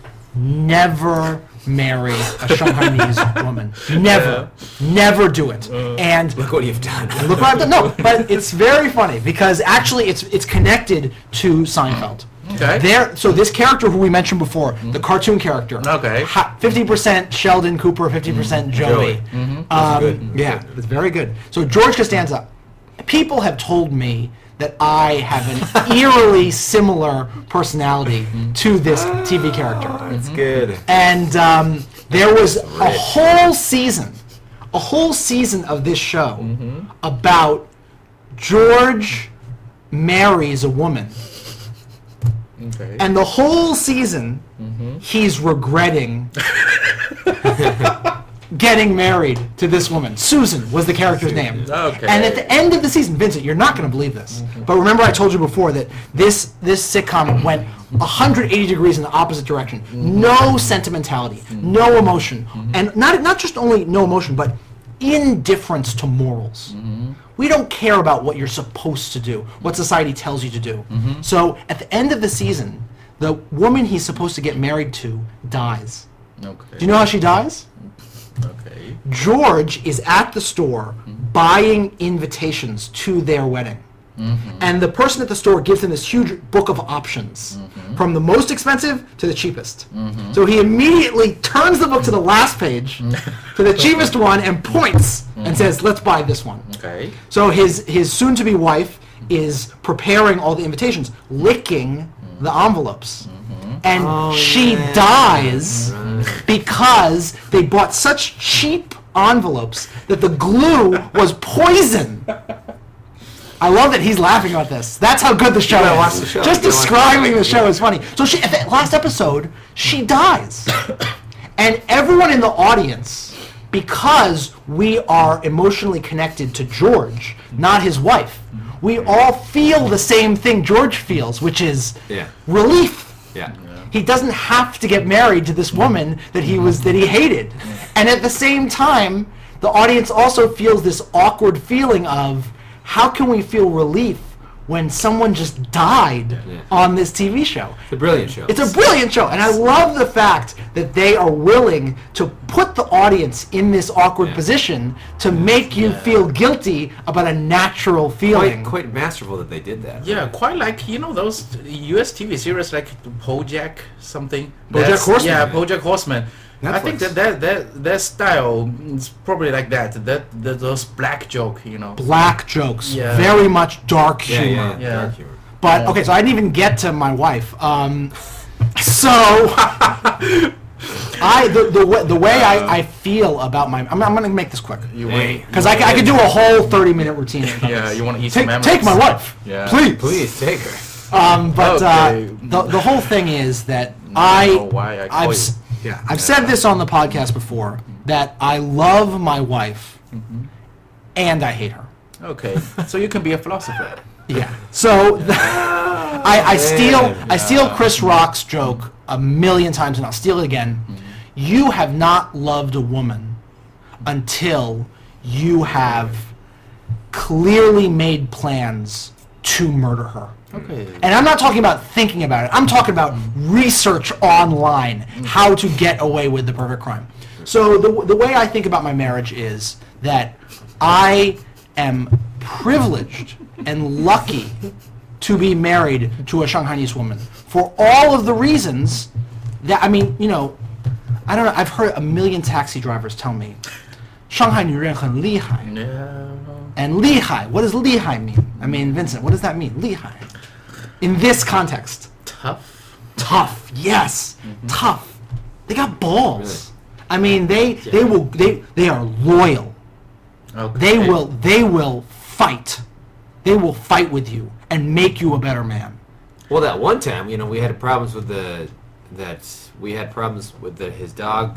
never marry a Shanghainese woman. Never, never do it. And Look what you've done. look what I've done. No, but it's very funny because actually it's it's connected to Seinfeld. Okay. There, so this character who we mentioned before, the cartoon character. Okay. Fifty percent Sheldon Cooper, fifty percent Joey. Joey. Um, good. Yeah, it's very good. So George Costanza. People have told me that I have an eerily similar personality to this T V character. That's good. And um, there was a whole season, a whole season of this show about George marries a woman. Okay. And the whole season, he's regretting getting married to this woman. Susan was the character's name. Okay. And at the end of the season, Vincent, you're not going to believe this, but remember I told you before that this this sitcom went one hundred eighty degrees in the opposite direction. No sentimentality, no emotion, and not not just only no emotion, but indifference to morals. We don't care about what you're supposed to do, what society tells you to do. So at the end of the season, the woman he's supposed to get married to dies. Okay. Do you know how she dies? Okay. George is at the store buying invitations to their wedding. And the person at the store gives him this huge book of options, from the most expensive to the cheapest. So he immediately turns the book to the last page, to the cheapest one, and points and says, let's buy this one. Okay. So his, his soon-to-be wife is preparing all the invitations, licking the envelopes. And Oh, she yeah. dies because they bought such cheap envelopes that the glue was poison. I love that he's laughing about this. That's how good the show gotta is. watch the show. Just You gotta watch describing the the show. show is funny. So she, at the last episode, she dies. And everyone in the audience, because we are emotionally connected to George, not his wife, we all feel the same thing George feels, which is Yeah. relief. Yeah. He doesn't have to get married to this woman that he was that he hated. And at the same time, the audience also feels this awkward feeling of how can we feel relief when someone just died Yeah. on this T V show? It's a brilliant show. It's a brilliant show, and I love the fact that they are willing to put the audience in this awkward Yeah. position to make you feel guilty about a natural feeling. quite quite masterful that they did that. Yeah, quite like, you know, those U S T V series like BoJack something. BoJack That's- Horseman. Yeah, BoJack Horseman. I think Netflix. that that, that that style is probably like that. That, that those black joke, you know. Black jokes, Yeah. very much dark Yeah, humor. yeah, yeah. Yeah. Dark humor. But okay, so I didn't even get to my wife. Um, so I the the way, the way I, I feel about my I'm, I'm gonna make this quick You Hey. want, because I, c- I could do a whole thirty minute routine. yeah, you want to eat Take, some M&Ms? take my wife, Yeah. please. Please take her. Um, but Okay. uh, the the whole thing is that I I don't know why I call I've you. s- yeah I've said this on the podcast before that I love my wife and I hate her. Okay, so you can be a philosopher. Yeah. So I, I steal I steal Chris Rock's joke a million times and I'll steal it again. You have not loved a woman until you have clearly made plans to murder her. Okay. And I'm not talking about thinking about it. I'm talking about research online, how to get away with the perfect crime. So the the way I think about my marriage is that I am privileged and lucky to be married to a Shanghainese woman for all of the reasons that, I mean, you know, I don't know, I've heard a million taxi drivers tell me, 上海女人很厉害. No. And 厉害, what does 厉害 mean? I mean, Vincent, what does that mean? 厉害. In this context. Tough. Tough, yes. Mm-hmm. Tough. They got balls. Really? I mean, they Yeah. they will they they are loyal. Okay. They will they will fight. They will fight with you and make you a better man. Well, that one time, you know, we had problems with the that we had problems with the, his dog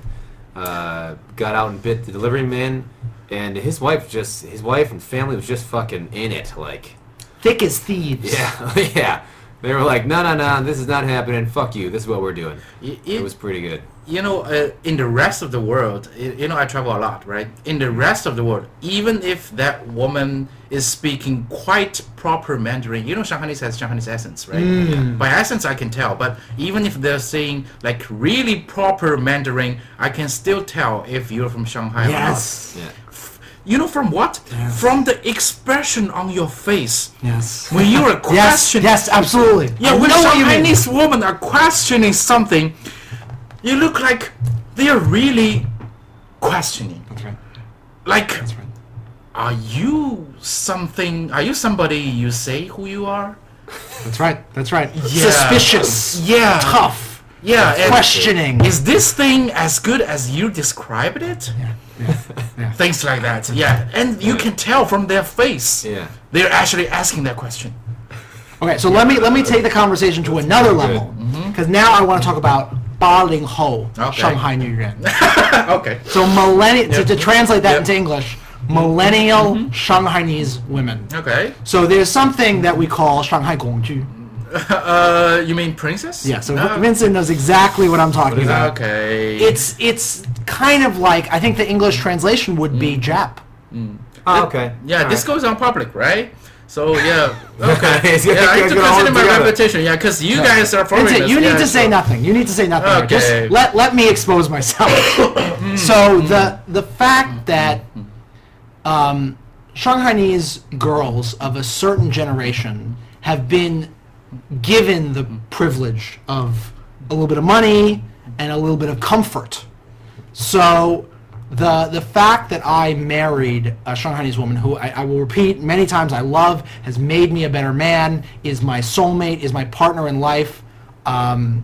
uh, got out and bit the delivery man, and his wife just his wife and family was just fucking in it, like Thick as thieves. yeah, yeah. They were like, no, no, no, this is not happening. Fuck you. This is what we're doing. Y- It it- was pretty good. You know, uh, in the rest of the world, y- you know, I travel a lot, right? In the rest of the world, even if that woman is speaking quite proper Mandarin, you know, Shanghainese has Shanghainese accents, right? Mm. By accents, I can tell. But even if they're saying like really proper Mandarin, I can still tell if you're from Shanghai Yes. Yeah. or not. You know, from what? Yes. From the expression on your face. Yes. When you are Yes, questioning. yes, absolutely. Yeah, I when know what you mean. Chinese women are questioning something, you look like they are really questioning. That's right. Like, That's right. are you something? Are you somebody you say who you are? That's right. That's right. Yeah. Suspicious. Yeah. Tough. Yeah. and Questioning. Is this thing as good as you described it? Yeah. Yeah. Yeah. Things like that. Yeah, and you can tell from their face. Yeah. They're actually asking that question. Okay, so let me let me take the conversation to another level, because now I want to talk about 八零后 Okay. 上海女人. Okay. So millennial, to, Yep. to translate that Yep. into English, millennial Shanghainese women. Okay. So there's something that we call Shanghai Gongju. Uh, you mean princess? Yeah, so Uh, Vincent knows exactly what I'm talking is that? about. Okay. It's it's kind of like, I think the English translation would be Jap. Oh, okay. Yeah, All this right. goes on public, right? So yeah, okay. It's gonna- yeah, I it's need to gonna hold consider my together. repetition. Yeah, because you guys are foreigners. Vincent, you need yeah, to say so- nothing. You need to say nothing. Okay. Just let let me expose myself. So the the fact that um, Shanghainese girls of a certain generation have been given the privilege of a little bit of money and a little bit of comfort. So the the fact that I married a Shanghainese woman who I, I will repeat many times I love, has made me a better man, is my soulmate, is my partner in life. Um,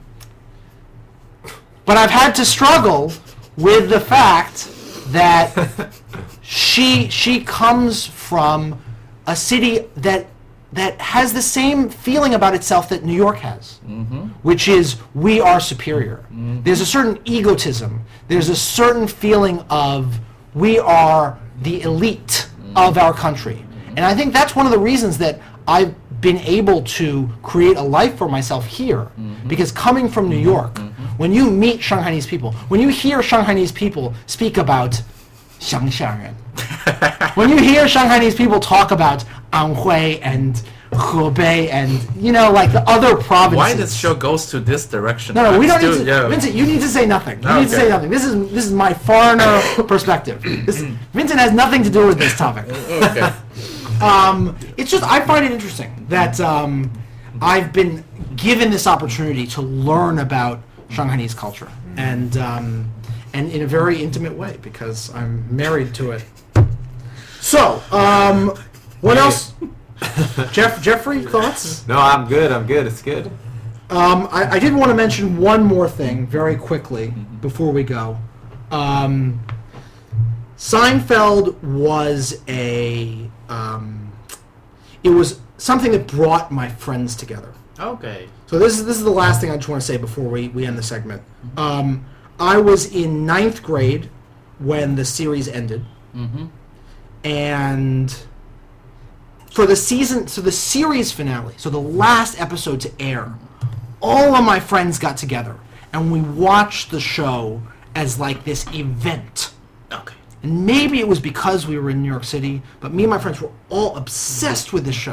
but I've had to struggle with the fact that she she comes from a city that that has the same feeling about itself that New York has, which is we are superior. There's a certain egotism. There's a certain feeling of we are the elite of our country. And I think that's one of the reasons that I've been able to create a life for myself here. Because coming from New York, when you meet Shanghainese people, when you hear Shanghainese people speak about 乡下人, when you hear Shanghainese people talk about Anhui and Hebei and, you know, like the other provinces. Why this show goes to this direction? No, no, we I'm don't still- need to. yeah. Vincent, you need to say nothing. You need to Okay. say nothing. This is this is my foreigner perspective. This, Vincent has nothing to do with this topic. Okay. Um, it's just I find it interesting that um, I've been given this opportunity to learn about Shanghainese culture and um, and in a very intimate way because I'm married to it. So, um, what else? Jeff, Jeffrey, thoughts? No, I'm good. I'm good. It's good. Um, I, I did want to mention one more thing very quickly before we go. Um, Seinfeld was a, um, it was something that brought my friends together. Okay. So this is this is the last thing I just want to say before we, we end the segment. Um, I was in ninth grade when the series ended, Mm-hmm. and for the season, so the series finale, so the last episode to air, all of my friends got together and we watched the show as like this event. Okay. And maybe it was because we were in New York City, but me and my friends were all obsessed with the show.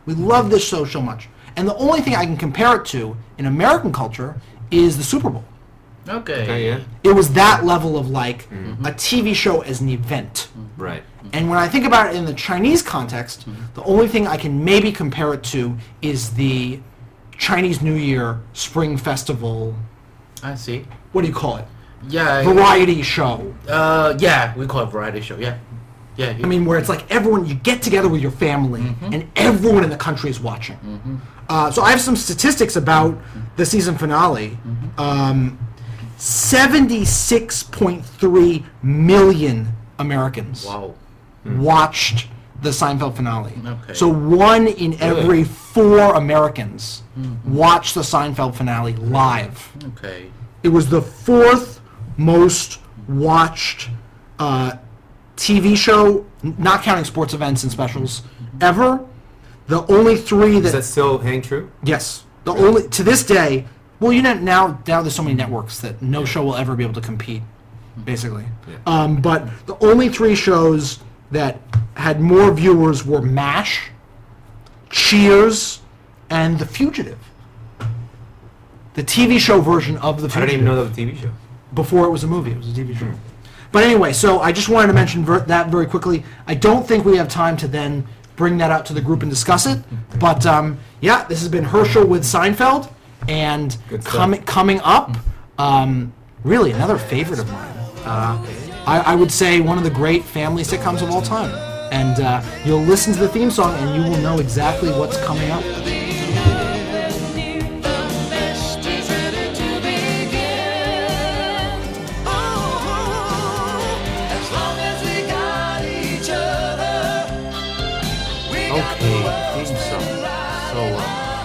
We love this show so much. And the only thing I can compare it to in American culture is the Super Bowl. Okay. Okay, yeah. It was that level of like a T V show as an event. Right. And when I think about it in the Chinese context, the only thing I can maybe compare it to is the Chinese New Year Spring Festival. I see. What do you call it? Yeah. Variety show. Uh, yeah, we call it variety show. Yeah. Yeah. I mean, where it's like everyone, you get together with your family, and everyone in the country is watching. Uh, so I have some statistics about the season finale. Um, seventy-six point three million Americans Wow. watched the Seinfeld finale. Okay. So one in every four Americans watched the Seinfeld finale live. Okay. It was the fourth most watched uh, T V show, n- not counting sports events and specials, ever. The only three Does that, that still hang true? yes, the only to this day. Well, you know, now now there's so many networks that no show will ever be able to compete, basically. Yeah. Um, but the only three shows that had more viewers were MASH, Cheers, and The Fugitive. The T V show version of The I Fugitive. didn't even know that was a T V show. Before it was a movie, it was a T V show. But anyway, so I just wanted to mention ver- that very quickly. I don't think we have time to then bring that out to the group and discuss it. But um, yeah, this has been Herschel with Seinfeld, and Good stuff. coming coming up, um, really another favorite of mine. Uh, I, I would say one of the great family sitcoms of all time. And uh, you'll listen to the theme song, and you will know exactly what's coming up. Okay, theme song. So,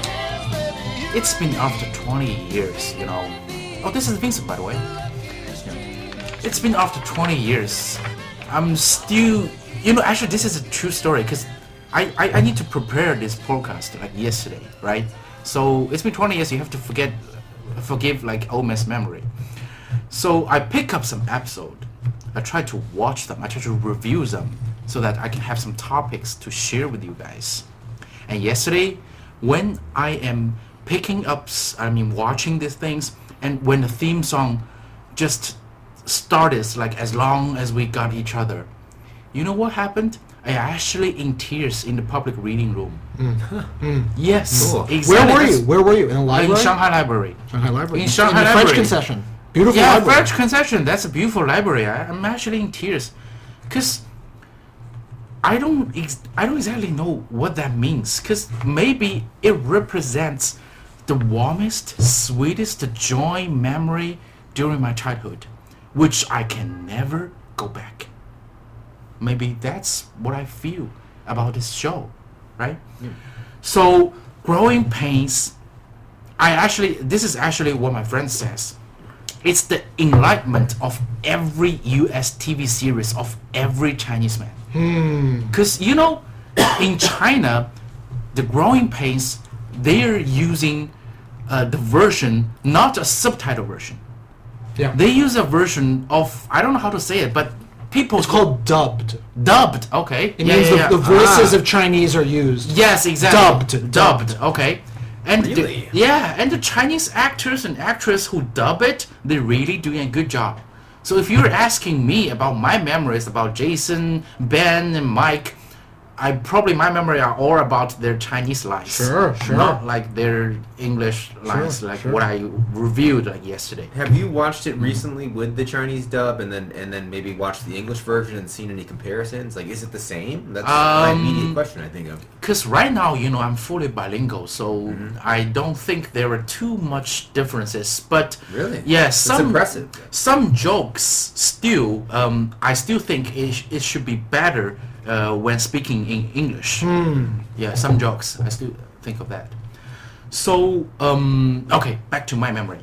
um, it's been after twenty years, you know. Oh, this is Vincent, by the way. Yeah. It's been after twenty years. I'm still, you know, actually, this is a true story because I, I, I need to prepare this podcast like yesterday, right? So, it's been twenty years, you have to forget, forgive like old man's memory. So, I pick up some episode. I try to watch them. I try to review them so that I can have some topics to share with you guys. And yesterday, when I am picking up, s- I mean watching these things, and when the theme song just started, like as long as we got each other, you know what happened? I actually in tears in the public reading room. Yes, Cool. exactly. Where were That's- you? Where were you? In the In library? Shanghai Library. Shanghai Library. In Shanghai the French Library. concession. Beautiful Yeah, library. French concession. That's a beautiful library. I, I'm actually in tears, cause I don't ex- I don't exactly know what that means. Cause maybe it represents the warmest, sweetest joy memory during my childhood, which I can never go back. Maybe that's what I feel about this show, right? So, Growing Pains. I actually, this is actually what my friend says. It's the enlightenment of every U S T V series of every Chinese man. Because, you know, in China, the Growing Pains, they're using uh, the version, not a subtitle version. Yeah. They use a version of, I don't know how to say it, but people... It's called dubbed. dubbed, okay. It Yeah, means yeah, the, yeah. the voices Ah. of Chinese are used. Yes, exactly. Dubbed. Dubbed. Okay. And the- Really? yeah, and the Chinese actors and actresses who dub it, they're really doing a good job. So if you're asking me about my memories about Jason, Ben, and Mike, I probably my memory are all about their Chinese lines. Sure, sure. Not like their English lines, like sure. what I reviewed like yesterday. Have you watched it recently with the Chinese dub, and then and then maybe watched the English version and seen any comparisons? Like, is it the same? That's my Um, immediate question I think of. Because right now, you know, I'm fully bilingual, so Mm-hmm. I don't think there are too much differences. But Really? yeah, It's some impressive. some jokes still, um, I still think it, sh- it should be better uh, when speaking in English. Yeah, some jokes, I still think of that. So, um, okay, back to my memory.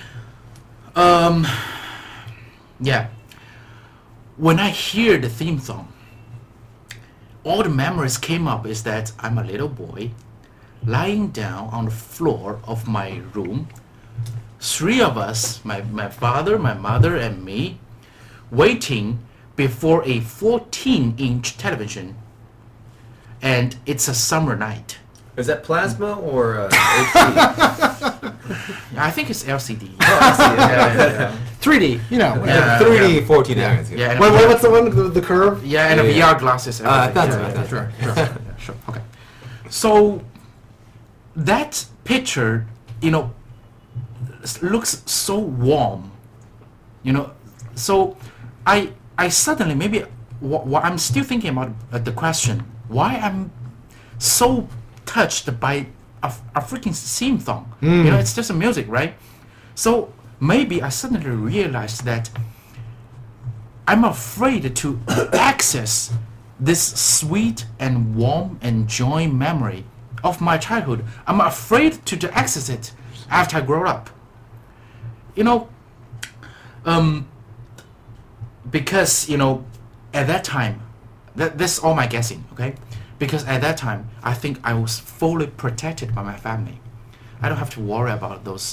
Um, yeah, when I hear the theme song, all the memories came up is that I'm a little boy lying down on the floor of my room. Three of us, my, my father, my mother, and me, waiting before a fourteen inch television. And it's a summer night. Is that plasma or uh, H D? I think it's L C D. Oh, I see. Yeah, yeah, yeah. three D, you know. Yeah. three D fourteen Yeah. hours. Yeah, and What, a- what- what's the one, the, the curve? yeah, and Yeah, a yeah. V R glasses. Uh, I everything. thought so, Yeah, I yeah, thought so. sure, sure, yeah, sure. Okay. So that picture, you know, s- looks so warm. You know, so I I suddenly maybe wh- wh- I'm still thinking about uh, the question why I'm so touched by a, f- a freaking theme song. You know, it's just a music, right? So maybe I suddenly realized that I'm afraid to access this sweet and warm and joy memory of my childhood. I'm afraid to, to access it after I grow up. You know, um, because, you know, at that time, that, that's all my guessing, okay? Because at that time, I think I was fully protected by my family. I don't have to worry about those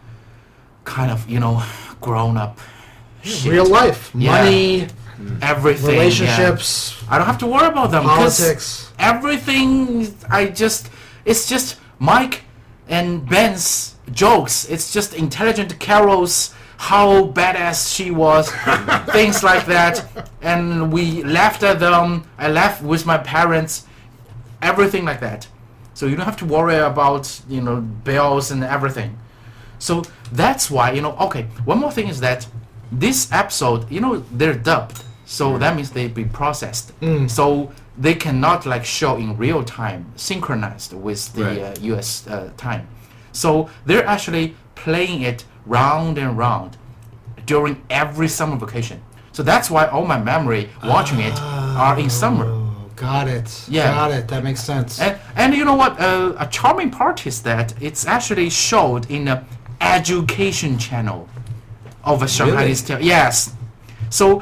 kind of, you know, grown-up shit. Real life. Yeah. Money, Everything. yeah. relationships, I don't have to worry about them. 'cause politics. Everything, I just, it's just Mike and Ben's jokes. It's just intelligent Carol's, how badass she was, things like that. And we laughed at them. I laughed with my parents, everything like that. So you don't have to worry about, you know, bills and everything. So that's why, you know, okay, one more thing is that this episode, you know, they're dubbed. So that means they be processed. So they cannot like show in real time, synchronized with the Right. uh, U S uh, time. So they're actually playing it round and round during every summer vacation. So that's why all my memory watching it are in summer. Oh, got it. Yeah. Got it. That makes sense. And, and you know what? Uh, a charming part is that it's actually showed in a education channel of a Shanghainese tale. Yes. So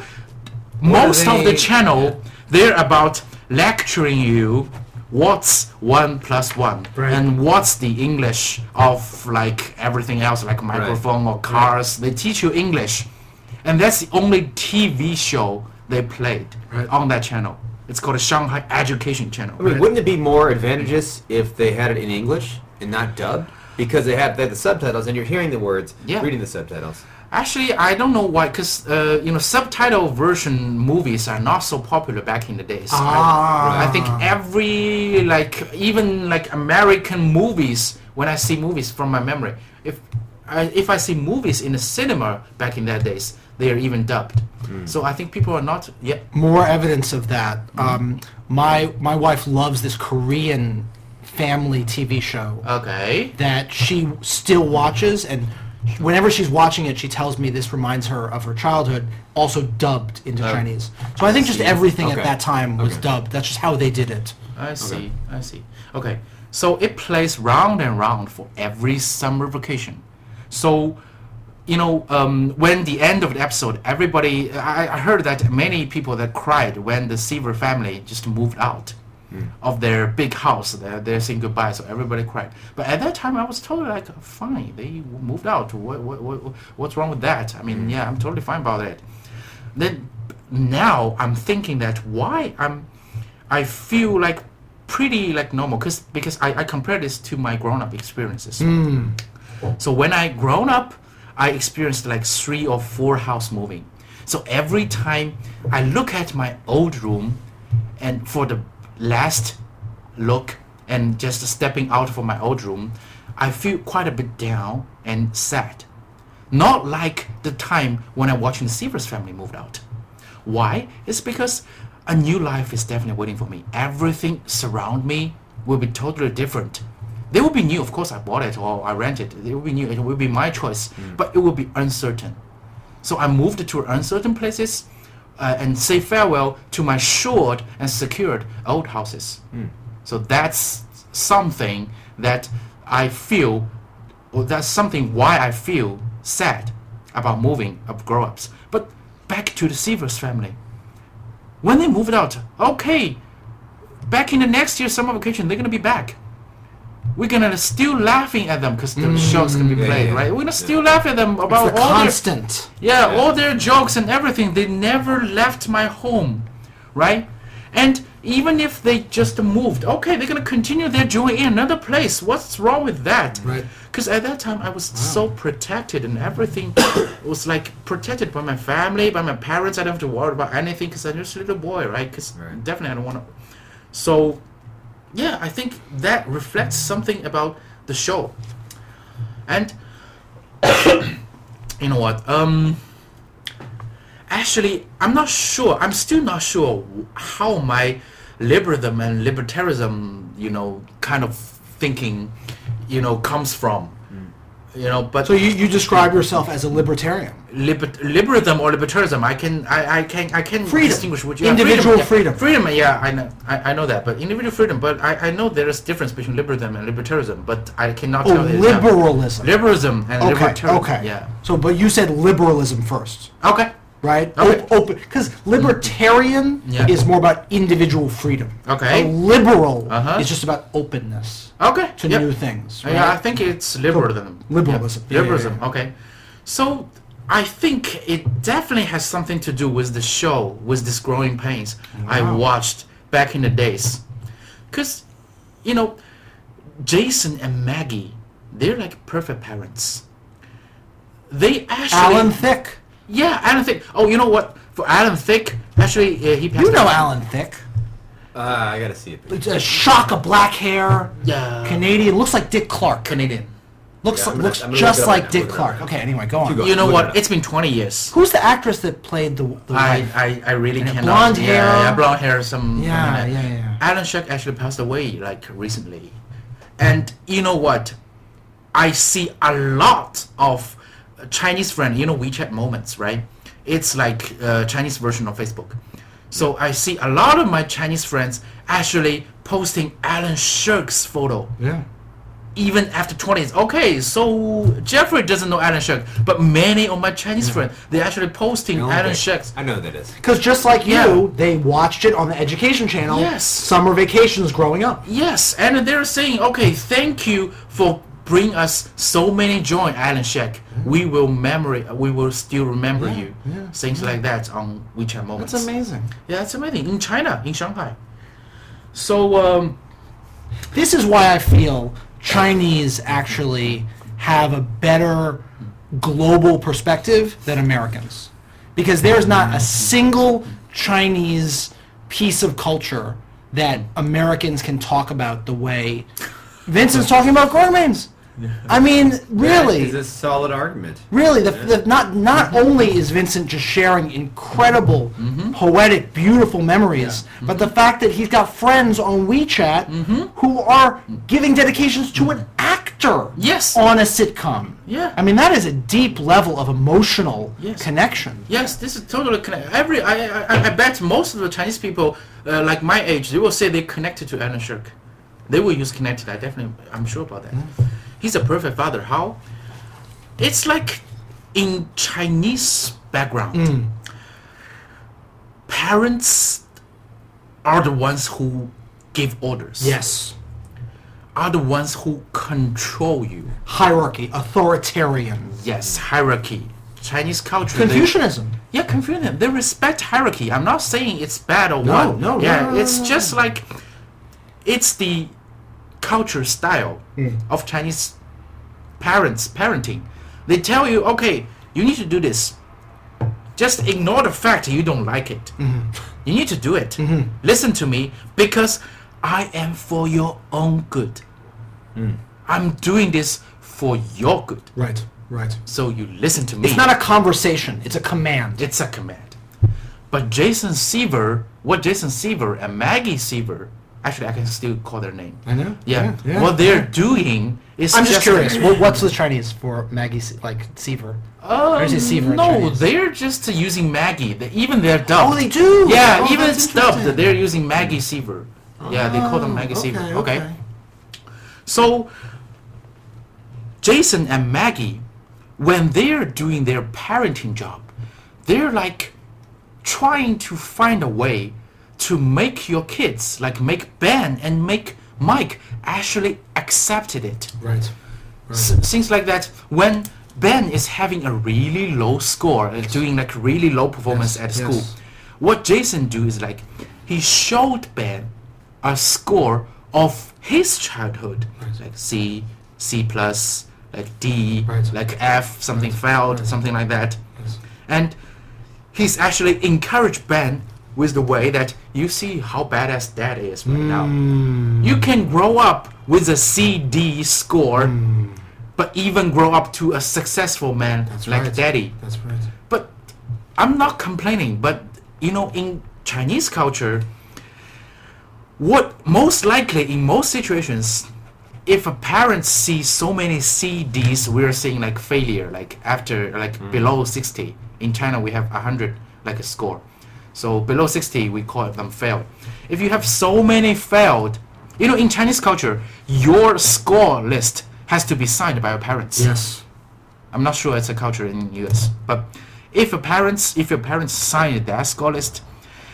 most of the they- channel, they're about lecturing you what's one plus one Right. and what's the English of like everything else, like microphone or cars. They teach you English. And that's the only T V show they played Right. on that channel. It's called a Shanghai Education Channel. I mean, wouldn't it be more advantageous if they had it in English and not dubbed? Because they have, they have the subtitles and you're hearing the words, Yeah. reading the subtitles. Actually, I don't know why, because uh, you know, subtitle version movies are not so popular back in the days. Ah. I, I think every like even like American movies, when I see movies from my memory, if I, if I see movies in the cinema back in that days, they are even dubbed. So I think people are not yet. More evidence of that. Um, my my wife loves this Korean family T V show Okay. that she still watches, and whenever she's watching it, she tells me this reminds her of her childhood, also dubbed into Oh. Chinese. So I think just see. everything Okay. at that time was Okay. dubbed. That's just how they did it. I see. I see. Okay. So it plays round and round for every summer vacation. So, you know, um, when the end of the episode, everybody, I, I heard that many people that cried when the Seaver family just moved out of their big house. They're, they're saying goodbye, so everybody cried. But at that time, I was totally like, fine, they moved out. What, what, what, what's wrong with that? I mean, yeah, I'm totally fine about it. Then now I'm thinking that why I'm, I feel like pretty like normal cause, because I, I compare this to my grown-up experiences. So when I grown up, I experienced like three or four house moving. So every time I look at my old room, and for the last look and just stepping out from my old room, I feel quite a bit down and sad. Not like the time when I'm watching the Seavers family moved out. Why? It's because a new life is definitely waiting for me. Everything surround me will be totally different. They will be new, of course I bought it or I rented it. It will be new, it will be my choice, but it will be uncertain. So I moved to uncertain places uh, and say farewell to my short and secured old houses. So that's something that I feel, or that's something why I feel sad about moving of grow-ups. But back to the Seavers family. When they moved out, okay, back in the next year summer vacation, they're gonna be back. We're gonna still laughing at them because the show's gonna be Yeah, played, yeah. right? We're gonna still laugh at them It's about the all their constant. yeah, Yeah. all their jokes and everything. They never left my home, right? And even if they just moved, okay, they're gonna continue their journey in another place. What's wrong with that? Right. Because at that time I was so protected and everything was like protected by my family, by my parents. I don't have to worry about anything because I'm just a little boy, right? Because Right. definitely I don't want to. So, yeah, I think that reflects something about the show. And you know what? Um, actually, I'm not sure. I'm still not sure how my liberalism and libertarianism, you know, kind of thinking, you know, comes from. You know, but So you, you describe yourself as a libertarian. liber- liberalism or libertarianism, I can I, I can I can Freedom. distinguish which Individual yeah, freedom. Freedom, yeah, I know I, I know that, but individual freedom. But I, I know there is difference between liberalism and libertarianism, but I cannot Oh, tell you. liberalism. Liberalism and Okay, libertarianism. okay. Yeah. So, but you said liberalism first, Okay. right? Okay. O- open, because libertarian Yeah. is more about individual freedom. Okay. A liberal Uh-huh. is just about openness Okay. to yep. new things. Right? Yeah, I think it's liberalism. Liberalism. Yeah. Yeah, Liberalism. yeah, yeah. Okay. So I think it definitely has something to do with the show, with this Growing Pains I Wow. watched back in the days. Because, you know, Jason and Maggie, they're like perfect parents. They actually... Alan Thicke. Yeah, Alan Thicke. Oh, you know what? For Alan Thicke, actually, uh, he passed You know away. Alan Thicke. Uh, I gotta see it. It's a shock of black hair. Yeah. Canadian. Looks like Dick Clark. Canadian. Looks Yeah, I'm gonna- looks I'm gonna just look it up like right now, Dick look it up Clark. right now. Okay, anyway, go on. Keep going. You know Look it what? up. It's been twenty years. Who's the actress that played the, the I, wife? I, I really And cannot. blonde yeah, hair. Yeah, blonde hair. Some. Yeah, I mean, yeah, yeah. Alan Sheck actually passed away like recently, and you know what? I see a lot of Chinese friend. You know WeChat moments, right? It's like uh, Chinese version of Facebook. So I see a lot of my Chinese friends actually posting Alan Shirk's photo. Yeah. Even after twenty years. Okay, so Jeffrey doesn't know Alan Shirk, but many of my Chinese friends, they're actually posting Alan Alan Thicke. Shirk's. I know who that is. Because just like you, Yeah. they watched it on the Education Channel. Yes. Summer vacations growing up. Yes, and they're saying, okay, thank you for bringing us so many joy, Alan Sheck. We will memory, we will still remember Yeah, you. yeah, Things like that on WeChat moments. That's amazing. Yeah, it's amazing. In China, in Shanghai. So, um, This is why I feel Chinese actually have a better global perspective than Americans. Because there's not a single Chinese piece of culture that Americans can talk about the way Vincent's talking about growing pains. I mean, really. It's a solid argument. Really, the, the, not not only is Vincent just sharing incredible, poetic, beautiful memories, but the fact that he's got friends on WeChat who are giving dedications to an actor Yes. on a sitcom. Yeah. I mean, that is a deep level of emotional Yes. connection. yes, this is totally connected. Every, I, I, I bet most of the Chinese people, uh, like my age, they will say they're connected to Alan Shirk. They will use connected. I definitely, I'm sure about that. He's a perfect father. How? It's like in Chinese background, parents are the ones who give orders. Yes. Are the ones who control you. Hierarchy, authoritarian. Yes, hierarchy. Chinese culture. they- Confucianism. Yeah, Confucianism. They respect hierarchy. I'm not saying it's bad or No, what. no, no, Yeah, no, no, it's no, just no. like it's the culture style of Chinese parents parenting. They tell you, okay, you need to do this. Just ignore the fact that you don't like it. You need to do it. Listen to me because I am for your own good. I'm doing this for your good. Right, right. So you listen to me. It's not a conversation, it's a command. It's a command. But Jason Seaver, what Jason Seaver and Maggie Seaver, actually I can still call their name. I know. Yeah. yeah, yeah. What they're doing is I'm just curious. What, what's the Chinese for Maggie, Se- like Seaver? Um, Or is it Seaver in no, Chinese? they're just using Maggie. They, even they're dubbed. Oh, they do? Yeah, Oh, even that's it's dubbed. interesting. They're using Maggie Seaver. Yeah, they call them Maggie Oh, Seaver. okay, Okay. okay. So Jason and Maggie, when they're doing their parenting job, they're like trying to find a way to make your kids, like make Ben and make Mike, actually accepted it. Right. S- things like that. When Ben is having a really low score, uh, doing like really low performance Yes, at school, yes. what Jason do is like, he showed Ben a score of his childhood, Right. like C, C plus, like D, Right. like F, something failed, Right. something like that. Yes. And he's actually encouraged Ben with the way that you see how badass dad is right now. Mm. You can grow up with a C D score, but even grow up to a successful man That's like right. daddy. That's right. But I'm not complaining, but you know, in Chinese culture, what most likely in most situations, if a parent sees so many C Ds, we're seeing like failure, like after like below sixty. In China, we have one hundred like a score. So below sixty, we call them failed. If you have so many failed, you know, in Chinese culture, your score list has to be signed by your parents. Yes. I'm not sure it's a culture in U S, but if your parents, if your parents sign that score list,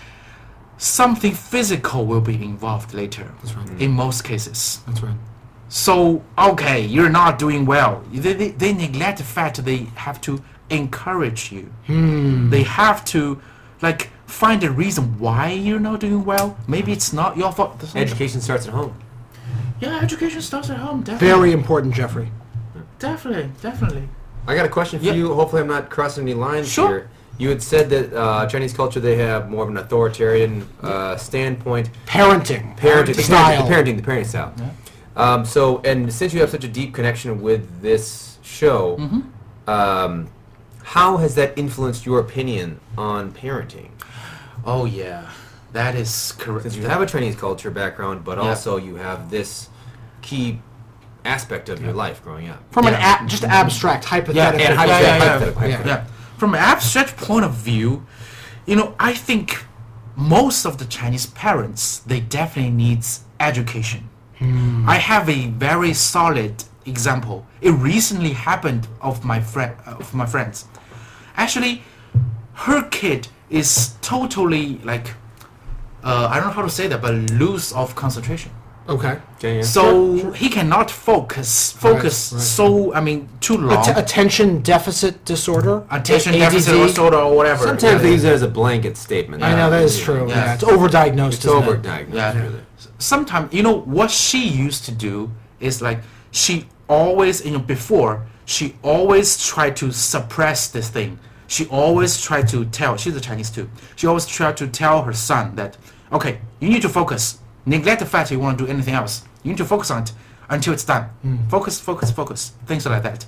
something physical will be involved later. That's right. In most cases. That's right. So okay, you're not doing well. They, they, they neglect the fact they have to encourage you. Hmm. They have to like find a reason why you're not doing well. Maybe it's not your fault. Education starts at home. Yeah, education starts at home. Definitely. Very important, Jeffrey. Definitely, definitely. I got a question for Yeah. you. Hopefully, I'm not crossing any lines Sure. here. You had said that uh, Chinese culture, they have more of an authoritarian uh, standpoint. Parenting. Parenting, the style. parenting, the parenting, the parenting style. Um, so, and since you have such a deep connection with this show, Mm-hmm. um, how has that influenced your opinion on parenting? Oh yeah, that is correct. Since you have a Chinese culture background, but Yeah. also you have this key aspect of your life growing up. From an Yeah. a- just abstract, hypothetical. and yeah, hypothetical, yeah, yeah. hypothetical, Yeah. hypothetical. Yeah. From an abstract point of view, you know, I think most of the Chinese parents, they definitely needs education. I have a very solid example. It recently happened of my friend, of my friends. Actually, her kid is totally like, uh, I don't know how to say that, but loose of concentration. Okay. Okay, yeah. So Sure, sure. he cannot focus, focus right. so, I mean, too long. Att- attention deficit disorder. Attention A- deficit A D D. disorder or whatever. Sometimes they Yeah. use it as a blanket statement. I know that is Yeah. true. Yeah. Yeah, it's overdiagnosed. It's isn't it? overdiagnosed. Yeah. really. Sometimes, you know, what she used to do is like, she always, you know, before, she always tried to suppress this thing. She always tried to tell, she's a Chinese too, she always tried to tell her son that, okay, you need to focus. Neglect the fact you want to do anything else. You need to focus on it until it's done. Focus, focus, focus. Things like that.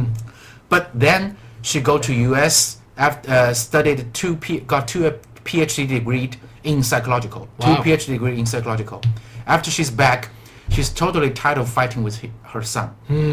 But then she go to U S, after, uh, studied two, P, got two uh, PhD degree in psychological. Wow. Two PhD degree in psychological. After she's back, she's totally tired of fighting with he, her son.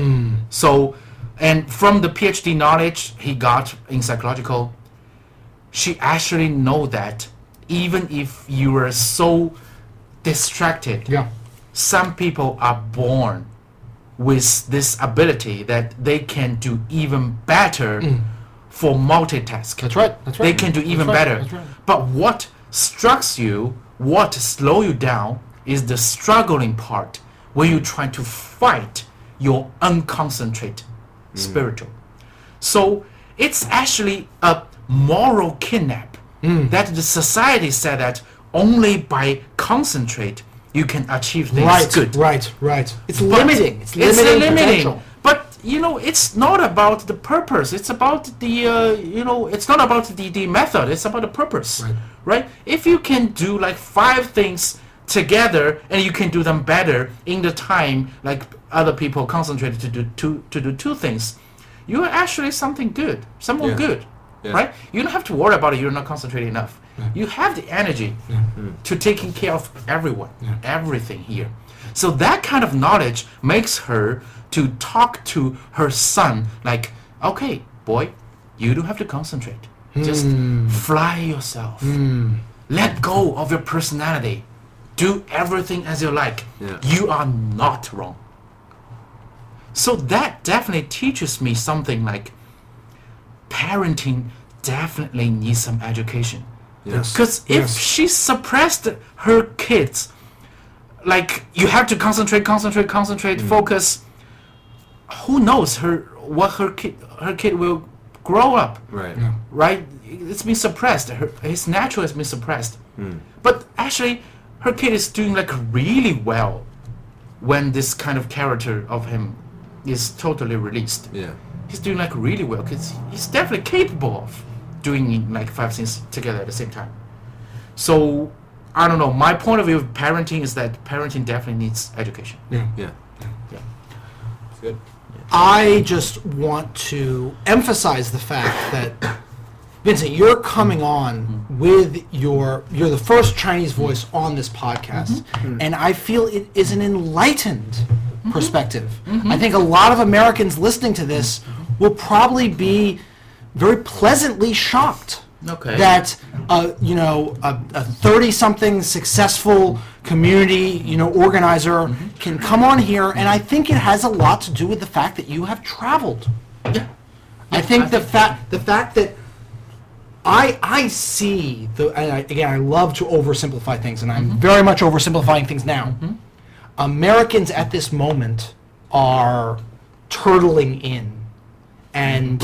So, and from the PhD knowledge he got in psychological, she actually know that even if you were so distracted, Yeah. some people are born with this ability that they can do even better for multitask. That's right. That's right. They can do even That's right, better. that's right. But what strucks you, what slow you down, is the struggling part where you try to fight your unconcentrate spiritual. So it's actually a moral kidnap that the society said that only by concentrate you can achieve things Right. good. Right. Right. It's But limiting. It's It's limiting limiting. potential. But you know, it's not about the purpose. It's about the uh, you know, it's not about the, the method. It's about the purpose, Right. right? If you can do like five things together and you can do them better in the time like other people concentrated to do two to do two things, you are actually something good, someone Yeah. good, Yeah. right? You don't have to worry about it. You're not concentrating enough. You have the energy to taking care of everyone, everything here. So that kind of knowledge makes her to talk to her son like, okay, boy, you don't have to concentrate. Just fly yourself. Let go of your personality. Do everything as you like. Yeah. You are not wrong. So that definitely teaches me something like parenting definitely needs some education. Yes. Because if Yes. she suppressed her kids, like you have to concentrate, concentrate, concentrate, focus. Who knows her what her kid her kid will grow up, Right. right? It's been suppressed. Her, his natural has been suppressed. But actually, her kid is doing like really well when this kind of character of him is totally released. Yeah. He's doing like really well because he's definitely capable of doing like five things together at the same time. So I don't know. My point of view of parenting is that parenting definitely needs education. Yeah. Yeah. Yeah. It's good. I just want to emphasize the fact that Vincent, you're coming on with your you're the first Chinese voice on this podcast, and I feel it is an enlightened perspective. I think a lot of Americans listening to this will probably be very pleasantly shocked Okay. that uh, you know a thirty-something successful community you know organizer can come on here, and I think it has a lot to do with the fact that you have traveled. Yeah. I think the fact the fact that I I see the and I, again I love to oversimplify things, and I'm very much oversimplifying things now. Americans at this moment are turtling in, and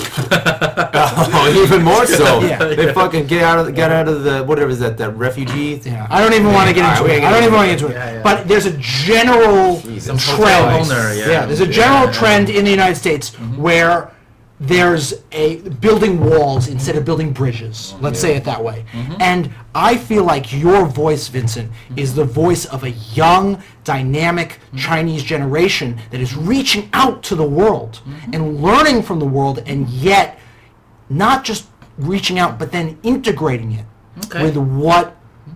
Oh, even more so. Yeah. They fucking get out of the, get out of the whatever is that that refugee. yeah, I don't even want to get All right, into we it. ain't I don't gonna even want to get get into it. Yeah, yeah. But there's a general Some hotel trend. owner, yeah. there's a general Yeah, yeah. trend in the United States where there's a building walls instead of building bridges. Let's say it that way. And I feel like your voice, Vincent, is the voice of a young, dynamic Chinese generation that is reaching out to the world and learning from the world, and yet not just reaching out, but then integrating it Okay. with what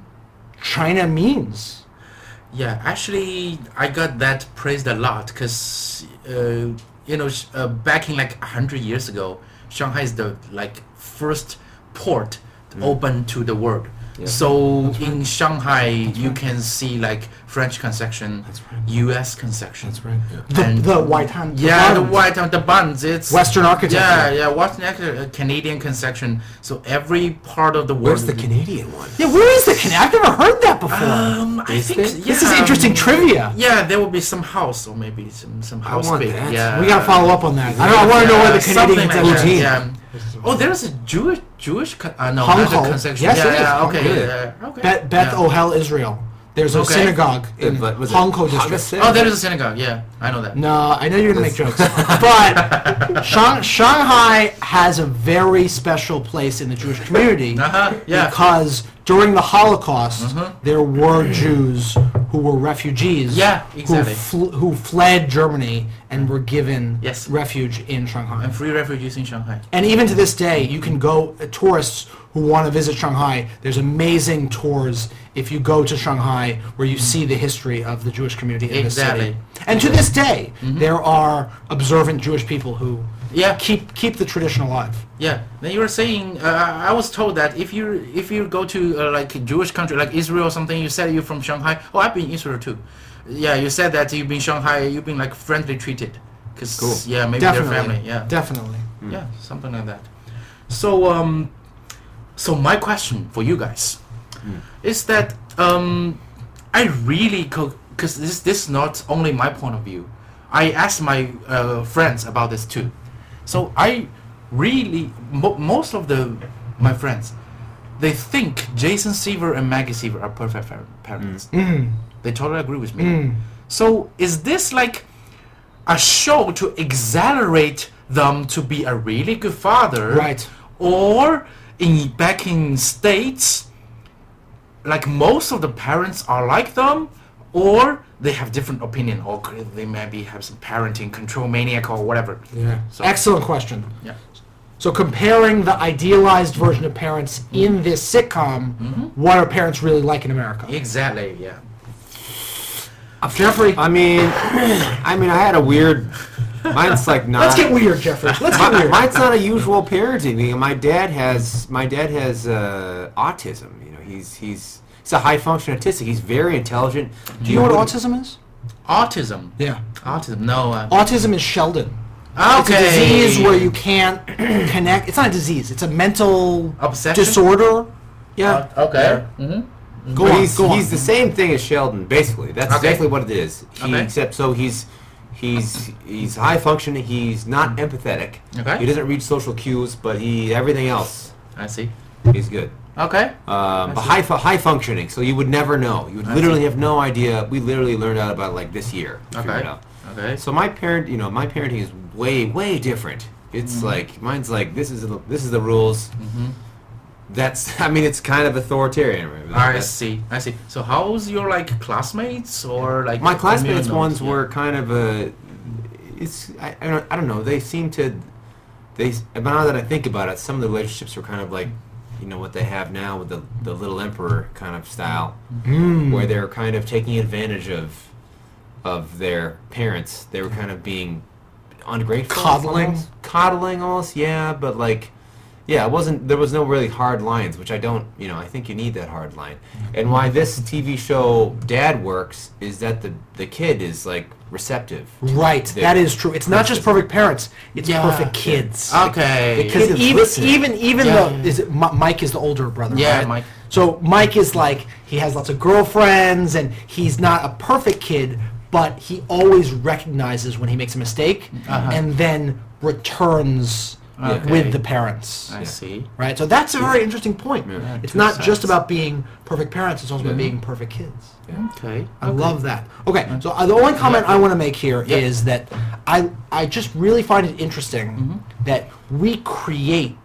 China means. Yeah, actually, I got that praised a lot because, uh, you know, sh- uh, back in like a hundred years ago, Shanghai is the like first port open to the world. So in Shanghai, you can see like French concession, U S concession. That's right. The, And- the white hand. Yeah, the buns. white on the buns. It's Western architecture. Yeah, yeah, Western architecture, uh, Canadian concession. So every part of the world. Where's the Canadian one? Yeah, where is the Canadian? I've never heard that before. Um, I Is think there? yeah, This is interesting trivia. Yeah, there will be some house or maybe some some house. want bit, that. Yeah, We gotta follow up on that. I don't. I want to know where the Yeah, Canadian something like that, concession. yeah. Oh, there's a Jewish Jewish con- uh, no, Hong not a Kong. concession. Yes, yeah, it is. yeah, Hong okay, Kong. yeah, okay. Beth, Beth yeah. Ohel, Israel. There's a Okay. synagogue in Uh, was it Hong Kong district. Haga Oh, there is a synagogue. Yeah, I know that. No, I know you're gonna make jokes, but Shang- Shanghai has a very special place in the Jewish community Uh-huh, yeah. because during the Holocaust Mhm. there were Jews who were refugees, Yeah, exactly. who, fl- who fled Germany and were given Yes. refuge in Shanghai. And free refugees in Shanghai. And even to this day, you can go, uh, tourists who want to visit Shanghai, there's amazing tours if you go to Shanghai where you see the history of the Jewish community in Exactly. the city. And to this day, there are observant Jewish people who Yeah. keep keep the tradition alive. Yeah. Then you were saying, uh, I was told that if you if you go to uh, like a Jewish country like Israel or something, you said you're from Shanghai. Oh, I've been in Israel too. Yeah, you said that you've been Shanghai. You've been like friendly treated. Cause Cool. yeah, maybe Definitely. their family. Yeah. Definitely. Yeah, something like that. So um, so my question for you guys is that um, I really because this this is not only my point of view. I asked my uh, friends about this too. So I really mo- most of the my friends they think Jason Seaver and Maggie Seaver are perfect fa- parents. Mm. They totally agree with me. Mm. So is this like a show to exaggerate them to be a really good father? Right. Or in back in States, like most of the parents are like them, or they have different opinion, or c- they maybe have some parenting control maniac or whatever. Yeah. So- Excellent question. Yeah. So comparing the idealized version of parents in this sitcom, what are parents really like in America? Exactly. Yeah. Jeffrey, I mean, I mean, I had a weird. Mine's like not. let's get weird, Jeffrey. Let's get Mi- weird. Mine's not a usual parenting thing. My dad has my dad has uh, autism. You know, he's he's he's a high function autistic. He's very intelligent. Do you know what autism is? Autism. Yeah. Autism. No. Uh, Autism is Sheldon. okay. It's a disease where you can't connect. It's not a disease. It's a mental Obsession? disorder. Yeah. Uh, okay. Mm-hmm. Go But on. he's go on. he's the same thing as Sheldon, basically. That's Okay. exactly what it is. He, Okay. Except so he's he's he's high functioning. He's not empathetic. Okay. He doesn't read social cues, but he everything else I see. he's good. Okay. Um, but high fu- high functioning, so you would never know. You would I literally see. have no idea. We literally learned out about it, like this year. Figured Okay. it out. Okay. So my parent, you know, my parenting is way way different. It's Mm-hmm. like mine's like this is the, this is the rules. Mm-hmm. That's I mean it's kind of authoritarian. Right? I That's- see. I see. So how's your like classmates or like My classmates communals? ones Yeah. were kind of a. It's I, I don't I don't know. They seem to, they but now that I think about it, some of the relationships were kind of like, you know what they have now with the the Little Emperor kind of style, Mm. where they're kind of taking advantage of, of their parents. They were kind of being ungrateful, Coddling? almost. coddling almost. Yeah, but like. Yeah, it wasn't. There was no really hard lines, which I don't. You know, I think you need that hard line. And why this T V show Dad works is that the the kid is like receptive. Right, The- that is true. It's not just perfect parents; it's Yeah. perfect kids. Okay. Because Kid is even listening. even even Yeah. though is it, Mi- Mike is the older brother, Yeah, right? Mike. So Mike is like he has lots of girlfriends, and he's not a perfect kid, but he always recognizes when he makes a mistake, Uh-huh. and then returns Okay. with the parents. I see. Right, so that's a very interesting point. Yeah. It's Two not just sides. about being perfect parents; it's also about Yeah. being perfect kids. Okay. I love that. Okay, so uh, the only comment I want to make here is that I I just really find it interesting that we create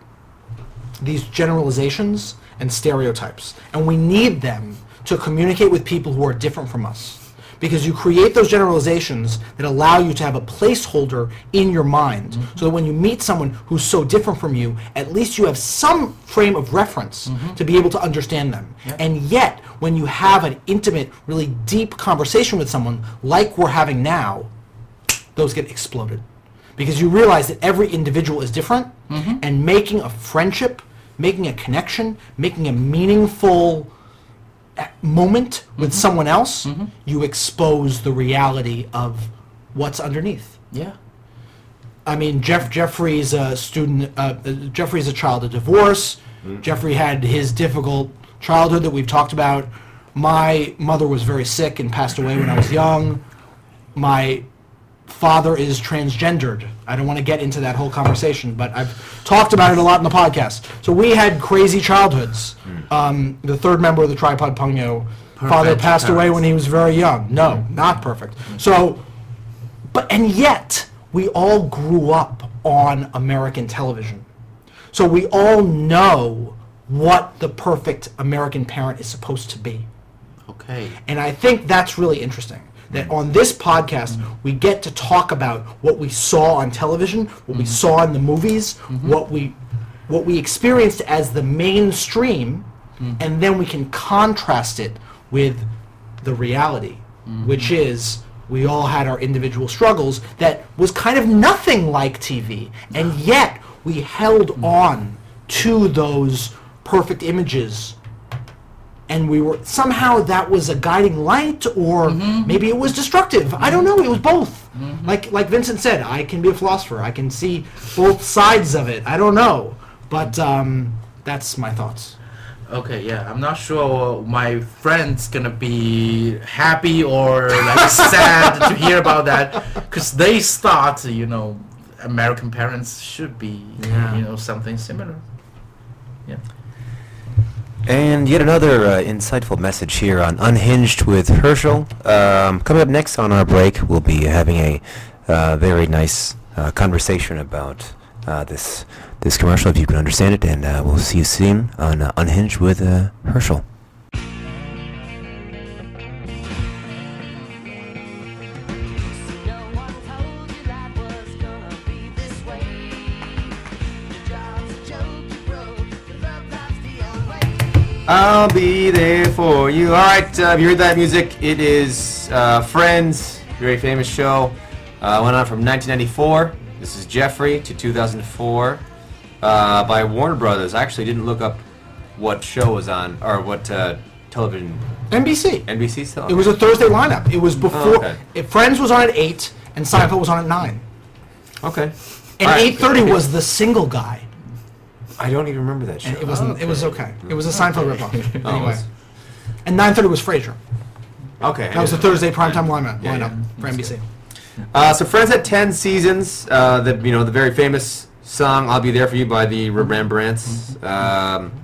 these generalizations and stereotypes, and we need them to communicate with people who are different from us. Because you create those generalizations that allow you to have a placeholder in your mind, so that when you meet someone who's so different from you, at least you have some frame of reference to be able to understand them. And yet, when you have an intimate, really deep conversation with someone like we're having now, those get exploded. Because you realize that every individual is different, and making a friendship, making a connection, making a meaningful a- moment with someone else, you expose the reality of what's underneath. Yeah. I mean, Jeff Jeffrey's a student. Uh, uh, Jeffrey's a child of divorce. Jeffrey had his difficult childhood that we've talked about. My mother was very sick and passed away when I was young. My father is transgendered. I don't want to get into that whole conversation, but I've talked about it a lot in the podcast. So we had crazy childhoods. Um, the third member of the Tripod Pungyo father Perfect passed away parents. when he was very young. No, not perfect. So, but and yet we all grew up on American television. So we all know what the perfect American parent is supposed to be. Okay. And I think that's really interesting. That on this podcast, we get to talk about what we saw on television, what we saw in the movies, what we what we experienced as the mainstream, and then we can contrast it with the reality, which is we all had our individual struggles that was kind of nothing like T V, and yet we held on to those perfect images, and we were somehow that was a guiding light, or maybe it was destructive. I don't know. It was both. Like like Vincent said, I can be a philosopher. I can see both sides of it. I don't know, but um, that's my thoughts. Okay, yeah, I'm not sure my friend's gonna be happy or like sad to hear about that, because they thought, you know, American parents should be, Yeah. you know, something similar. Yeah. And yet another uh, insightful message here on Unhinged with Herschel. Um, coming up next on our break, we'll be having a uh, very nice uh, conversation about uh, this this commercial, if you can understand it, and uh, we'll see you soon on uh, Unhinged with uh, Herschel. No one told you life was gonna be this way. Your job's a joke you broke, your love life's the old way. I'll be there for you. All right, uh, if you heard that music, it is uh, Friends, very famous show. Uh, went on from nineteen ninety-four. This is Jeffrey to two thousand four uh, by Warner Brothers. I actually didn't look up what show was on or what uh, television. N B C. N B C still. It was a Thursday lineup. It was before. okay. If Friends was on at eight, and Seinfeld was on at nine. Okay. And All right. eight thirty was the single guy. I don't even remember that show. And it wasn't. It was okay. It was a Seinfeld ripoff. Oh, Anyway. it's- And nine thirty was Frasier. Okay. That was the Thursday primetime lineup, Yeah, lineup yeah. for N B C. Uh, so Friends had ten seasons. Uh, the you know the very famous song "I'll Be There for You" by the Rembrandts. Um,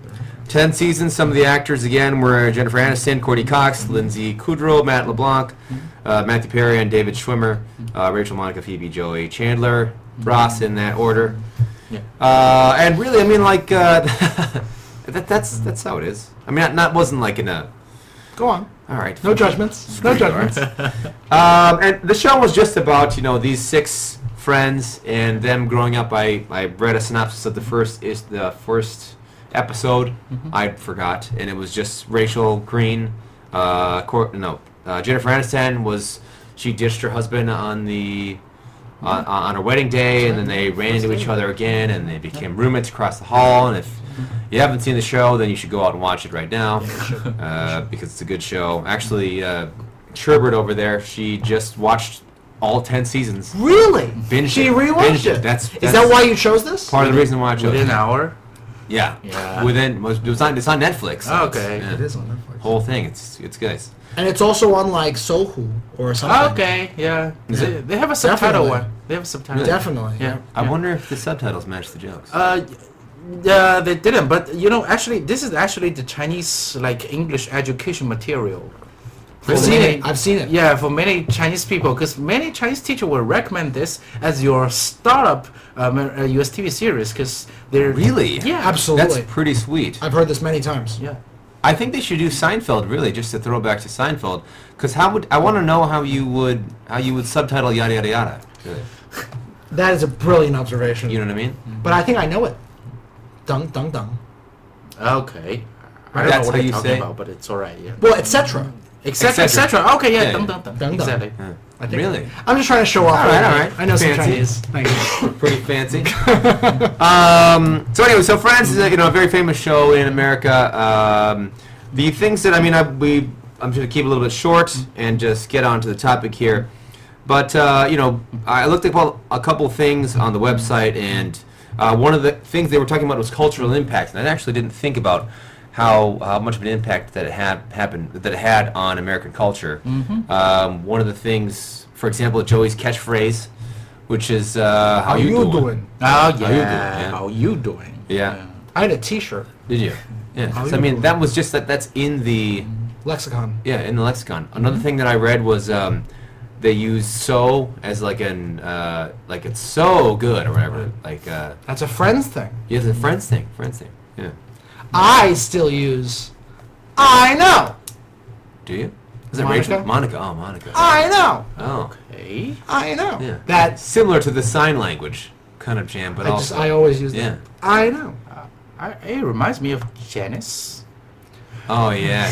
ten seasons. Some of the actors again were Jennifer Aniston, Courtney Cox, Lindsay Kudrow, Matt LeBlanc, uh, Matthew Perry, and David Schwimmer. Uh, Rachel, Monica, Phoebe, Joey, Chandler, Ross in that order. Yeah. Uh, and really, I mean, like uh, that, that's that's how it is. I mean, not, not wasn't like in a. Go on. All right. No judgments. No judgments. Um, and the show was just about, you know, these six friends and them growing up. I, I read a synopsis of the first is the first episode. I forgot, and it was just Rachel Green. Uh, Cor- no, uh, Jennifer Aniston was she ditched her husband on the on, on her wedding day, and then they ran into each other again, and they became roommates across the hall. And if you haven't seen the show, then you should go out and watch it right now, uh, because it's a good show. Actually, uh, Sherbert over there, she just watched all ten seasons. Really? Binged She it. rewatched Binged it. That's, Is that's that why you chose this? part of the reason why I chose Within it. an hour. Yeah. Yeah. Within was it was on it's on Netflix. so it's- Okay. yeah. It is on Netflix. Whole thing. It's it's good. And it's also on like Sohu or something. Okay, yeah. Is They, it? they have a subtitle Definitely. one. They have a subtitle. Definitely. Yeah. I yeah. wonder if the subtitles match the jokes. Uh, yeah, they didn't. But you know, actually, this is actually the Chinese like English education material. I've For seen many- it. I've seen it. Yeah, for many Chinese people, because many Chinese teachers will recommend this as your startup um, uh, U S T V series, because they're Really? Yeah, Absolutely. That's pretty sweet. I've heard this many times. Yeah. I think they should do Seinfeld, really, just to throw back to Seinfeld. Because how would I want to know how you would how you would subtitle yada yada yada? Really. That is a brilliant observation. You know what I mean? But I think I know it. Dung, dung, dung. Okay. I That's don't know what how you're you talking say? about, but it's alright. Yeah. Well, et cetera. Etc. Et Etc. Okay. Yeah. Yeah, dun, yeah. dun, dun. Dun, dun. Exactly. Yeah. I think. Really? I'm just trying to show off. All a right, little all bit. right. I know some Fancy. Chinese. Thank you. Pretty fancy. um, so anyway, so Friends is a, you know a very famous show in America. Um, the things that I mean, I, we I'm just gonna keep it a little bit short and just get on to the topic here. But uh, you know, I looked at well, a couple things on the website, and uh, one of the things they were talking about was cultural impact, and I actually didn't think about how how much of an impact that it had happened that it had on American culture. Um, one of the things, for example, Joey's catchphrase, which is uh, "How, How you, you doing?" doing? Oh you doing? yeah. Yeah. How you doing? Yeah. I had a T-shirt. Did you? Yeah. How So, you I mean, doing? that was just that. That's in the Lexicon. yeah in the lexicon. Another thing that I read was um, they use "so" as like an uh, like it's so good or whatever. Like uh, That's a Friends thing. yeah, the friends thing. Friends thing. Yeah. I still use. I know. Do you? Is it Monica? Rachel? Monica. Oh, Monica. I know. Oh. Okay. I know. Yeah. That. Similar to the sign language kind of jam, but I just. also I always use yeah. that. I know. I, it reminds me of Janice. Oh yeah.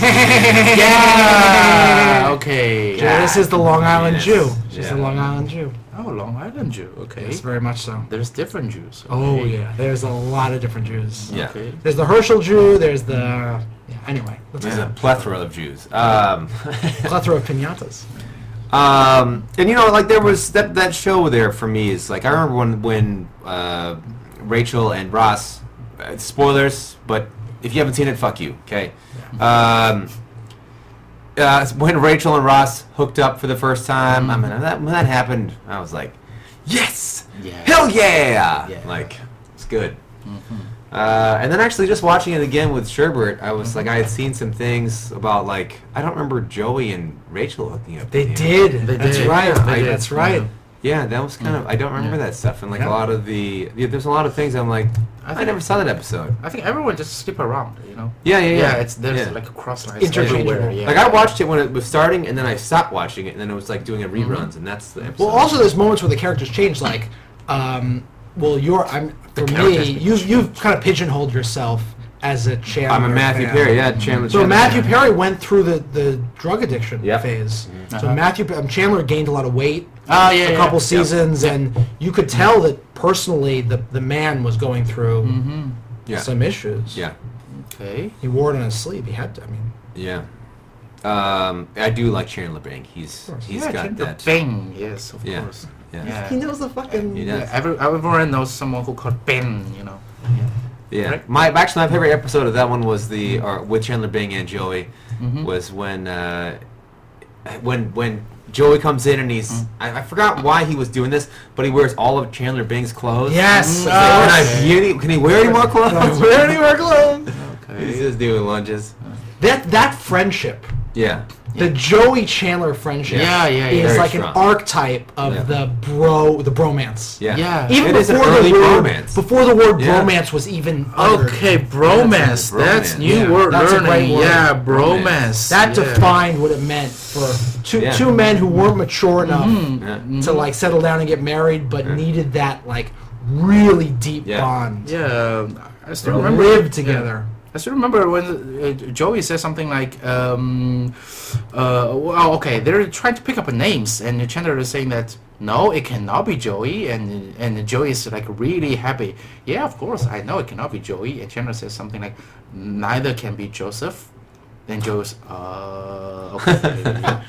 Yeah. Okay. Janice is the Long Island Yes. Jew. She's Yeah. the Long Island Jew. Oh, Long Island Jew. Okay. Yes, very much so. There's different Jews. Oh okay. yeah, there's a lot of different Jews. Yeah. Okay. There's the Herschel Jew. There's the. Yeah. Anyway, let's There's go. a plethora of Jews. Um, Plethora of pinatas. Um, and you know, like there was that that show there for me is like I remember when when uh, Rachel and Ross, uh, spoilers, but if you haven't seen it, fuck you, okay? Um, uh, when Rachel and Ross hooked up for the first time, I mean that when that happened, I was like, yes, Yeah. hell yeah, Yeah. like it's good. Uh, and then actually just watching it again with Sherbert, I was like, I had seen some things about like I don't remember Joey and Rachel hooking up. They at the end. did. They That's did. right. They did. That's right. Yeah, that was kind of I don't remember that stuff, and like Yeah. a lot of the yeah, there's a lot of things I'm like I I, think- never saw that episode. I think everyone just skip around, you know. Yeah, yeah, yeah. Yeah, it's there's Yeah. like a cross lines Interchangeable. everywhere. Yeah. Like I watched it when it was starting, and then I stopped watching it, and then it was like doing a reruns, and that's the episode. Well, also there's moments where the characters change. Like, um, well, you're I'm for me. characters- You've you've kind of pigeonholed yourself as a Chandler. I'm a Matthew fan. Perry, yeah, Chandler. So Chandler. Matthew Perry went through the, the drug addiction Yep. phase. So Uh-huh. Matthew um, Chandler gained a lot of weight. Oh, yeah, a yeah. couple Yep. seasons, and you could tell that personally the the man was going through Mm-hmm. Yeah. some issues. Yeah, Okay. He wore it on his sleeve. He had to. I mean, yeah. Um, I do like Chandler Bing. He's course. he's yeah, got Chandler that. Bing. Yes, of Yeah. course. Yeah. Yeah. he knows the fucking. He Yeah, does. every, everyone knows someone who called Ben, you know. Yeah. Yeah, Right? my actually my favorite episode of that one was the or with Chandler Bing and Joey Mhm. was when uh, when when Joey comes in and he's I, I forgot why he was doing this, but he wears all of Chandler Bing's clothes. Yes. It's like, can, I, can he- can he wear any more clothes? Wear any more clothes? He's just doing lunges. That that friendship, Yeah. the Joey Chandler friendship, Yeah, yeah, yeah. is Very like an strong. archetype of Yeah. the bro, the bromance. Yeah. Yeah. Even It is an before early the word, bromance. before the word Yeah. bromance was even uttered. Okay, bromance. Yeah, That's bromance. new Yeah, word that's a learning. great word. Yeah, Bromance. bromance. That yeah. defined what it meant for two Yeah. two men who weren't mature enough Yeah. to like settle down and get married, but needed that like really deep Yeah. bond. Yeah, I still To remember. live together. I still remember when uh, Joey said something like, um, uh, well, okay, they're trying to pick up names, and Chandler is saying that, no, it cannot be Joey, and and Joey is like really happy. Yeah, of course, I know it cannot be Joey, and Chandler says something like, neither can be Joseph. Then Joe's, uh, okay.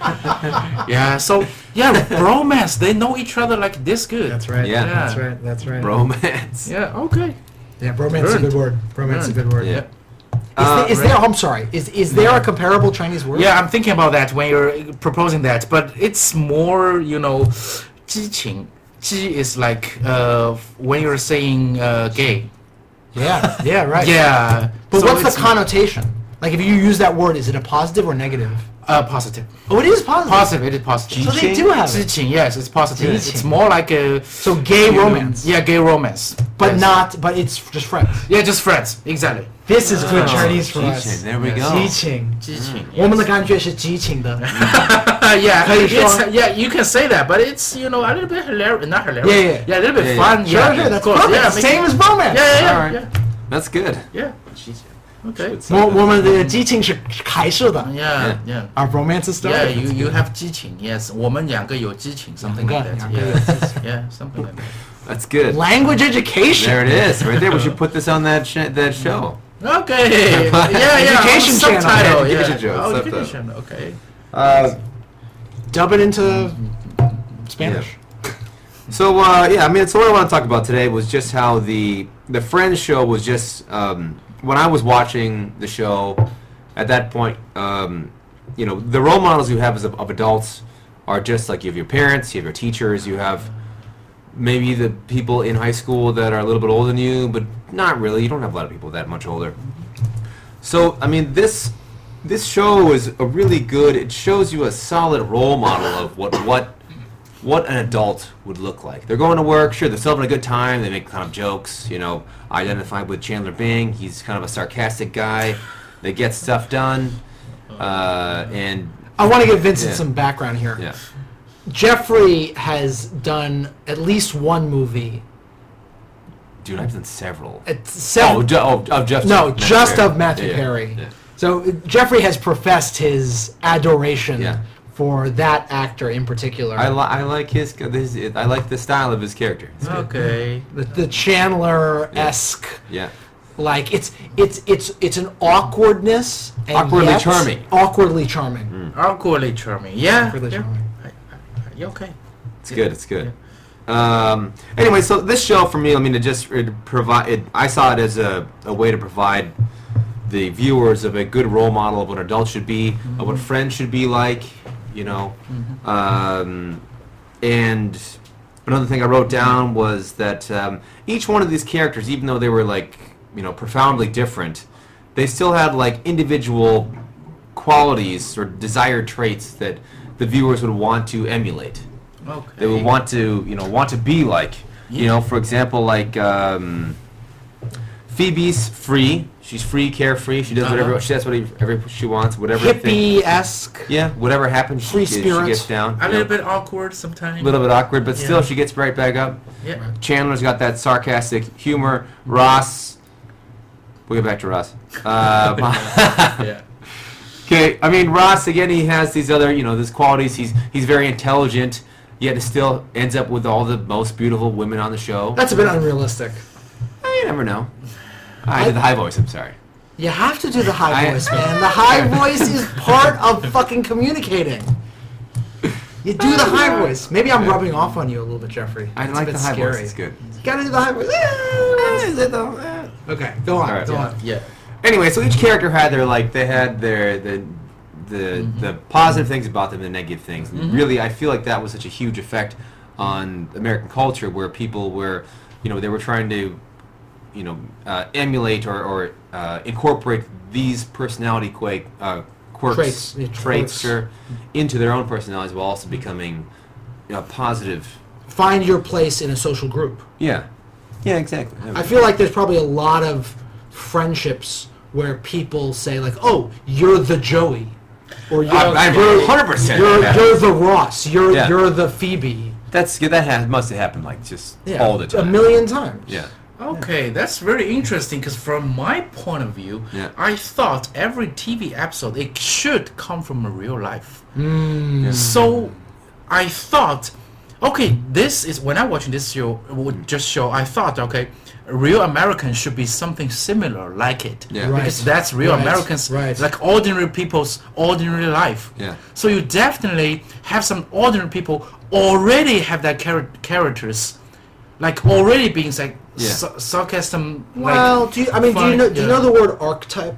Yeah, so, yeah, bromance, they know each other like this good. That's right. Yeah. That's right. That's right. Bromance. Yeah, okay. Yeah, bromance is a good word. Bromance is a good word. Yeah. Is, Uh, there, is right. there? I'm sorry. Is is there a comparable Chinese word? Yeah, I'm thinking about that when you're proposing that, but it's more, you know, 激情. 激 is like uh, when you're saying uh, gay. Yeah. Yeah. Right. Yeah. But so what's the it's, connotation? Like, if you use that word, is it a positive or negative? Uh, positive. Oh, it is positive. Positive, it is positive. So they do have it. 激情, yes, it's positive. 激情. It's more like a... So gay you know, romance. Yeah, gay romance. But Yes. not. But it's just friends. Yeah, just friends. Exactly. This is good Oh, Chinese for G-chain, us. there we Yes. go. 激情， 激情. 我们的感觉是激情的。 yeah, 可以说。 it's, yeah, you can say that, but it's, you know, a little bit hilarious. Not hilarious. Yeah, yeah. Yeah, a little bit Yeah, yeah. fun. Sure, yeah, sure. of That's course. perfect. Yeah, It's make same it- as bromance. Yeah, yeah, Alright. yeah. That's good. Yeah. Okay. 我我们的激情是开设的。 Yeah, yeah. Our romance is Yeah, started. you you have 激情. Yes, 我们两个有激情 something like that. 两个有激情。 Yeah, yeah, something like that. That's good. Language education. There it is, right there. We should put this on that sh- that show. Okay. Yeah, yeah. Education channel. Subtitle. Yeah, Yeah. education show, Oh, subtitle. education. Okay. Uh, Dub it into Spanish. so uh, yeah, I mean, so what I want to talk about today was just how the the Friends show was just um, when I was watching the show. At that point, um, you know, the role models you have as of, of adults are just like you have your parents, you have your teachers, you have maybe the people in high school that are a little bit older than you, but not really. You don't have a lot of people that much older. So, I mean, this this show is a really good. It shows you a solid role model of what what what an adult would look like. They're going to work, sure, they're still having a good time. They make kind of jokes, you know. I identify with Chandler Bing. He's kind of a sarcastic guy. They get stuff done, uh, and I want to give Vincent Yeah. some background here. yeah, Jeffrey has done at least one movie. dude, I've done several. It's several. Oh, ju- oh, of just no, Matthew just Perry. of Matthew Yeah, yeah, Perry. yeah. So uh, Jeffrey has professed his adoration Yeah. for that actor in particular. I, li- I like his, his. I like the style of his character. It's good. Okay. the, the Chandler-esque, Yeah. like it's it's it's it's an awkwardness, and Awkwardly yet charming. Awkwardly charming. Awkwardly charming. Yeah. Awkwardly yeah. charming. Yeah, okay. It's good. It's good. Um, anyway, so this show for me, I mean, it just it provide. It, I saw it as a, a way to provide the viewers of a good role model of what adults should be, Mm-hmm. of what friends should be like. You know, um, and another thing I wrote down was that um, each one of these characters, even though they were like you know profoundly different, they still had like individual qualities or desired traits that the viewers would want to emulate. Okay. They would want to, you know, want to be like, you know, for example, like um, Phoebe's free. She's free, carefree. She does whatever Uh-huh. she does whatever she wants, whatever. thing- Hippie-esque. Yeah, whatever happens, Free she, she spirit. gets down. A you little know, bit awkward sometimes. a little bit awkward, but still Yeah. she gets right back up. Yeah. Chandler's got that sarcastic humor. Ross, we'll get back to Ross. Uh, Yeah. Okay, I mean Ross again. He has these other, you know, these qualities. He's he's very intelligent, yet still ends up with all the most beautiful women on the show. That's a bit unrealistic. Eh, you never know. I did the high voice. I'm sorry. You have to do the high I- voice, man. The high voice is part of fucking communicating. You do the high voice. Maybe I'm rubbing off on you a little bit, Jeffrey. I It's a like bit the high scary. voice. It's good. You gotta do the high voice. Okay, go on. All right. Go Yeah. on. Yeah. Anyway, so each character had their like they had their the the the positive things about them, and the negative things. And really, I feel like that was such a huge effect on American culture, where people were, you know, they were trying to you know, uh, emulate or, or uh, incorporate these personality quake, uh, quirks, Traits, yeah, traits, quirks. sure, into their own personalities while also becoming you know, positive. Find your place in a social group. Yeah. Yeah, exactly. I feel like there's probably a lot of friendships where people say like, "Oh, you're the Joey," or "You're, I- I'm you're, one hundred percent you're, that. you're the Ross," "You're Yeah. you're the Phoebe." That's yeah, that has, must have happened like just Yeah, all the time. a million times. Yeah. Okay, that's very interesting because from my point of view, Yeah. I thought every T V episode it should come from a real life. Mm. So I thought, okay, this is when I watching this show, would just show. I thought, okay, real Americans should be something similar like it. Yeah. Right. Because that's real Right, Americans, right. like ordinary people's ordinary life. Yeah. So you definitely have some ordinary people already have that char- characters, like already being like Yeah. sa- sarcasm. Well, do you, I mean, do you fun, know do you yeah. know the word archetype?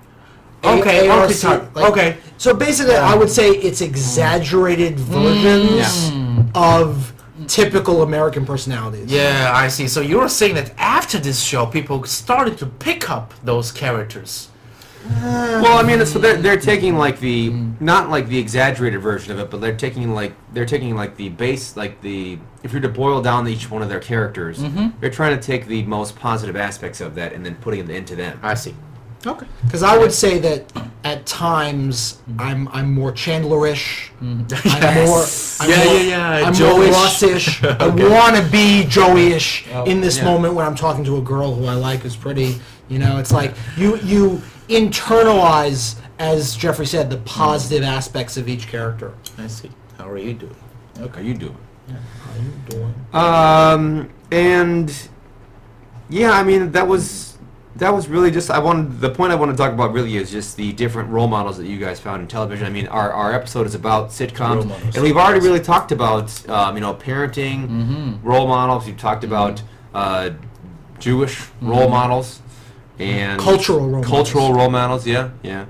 Okay, A R C, archetype, like- okay. So basically, I would say it's exaggerated versions of typical American personalities. Yeah, I see. So you're saying that after this show, people started to pick up those characters. Well, I mean, so they're, they're taking like the not like the exaggerated version of it, but they're taking like they're taking like the base, like the if you're to boil down each one of their characters, they're trying to take the most positive aspects of that and then putting it into them. I see. Okay. Because I would say that at times I'm I'm more Chandlerish. I'm more I'm Yeah, more, yeah, yeah, I'm Joey-ish. more Rossish. I want to be Joey-ish in this yeah. moment when I'm talking to a girl who I like who's pretty. You know, it's like you you internalize, as Jeffrey said, the positive aspects of each character. I see. How are you doing? How you doing? How you doing? Um, and yeah, I mean that was that was really just I wanted the point I want to talk about really is just the different role models that you guys found in television. I mean, our, our episode is about sitcoms, Role models. and we've already really talked about um, you know parenting role models. We've talked about uh, Jewish role models and Cultural role cultural models. role models. Yeah, yeah,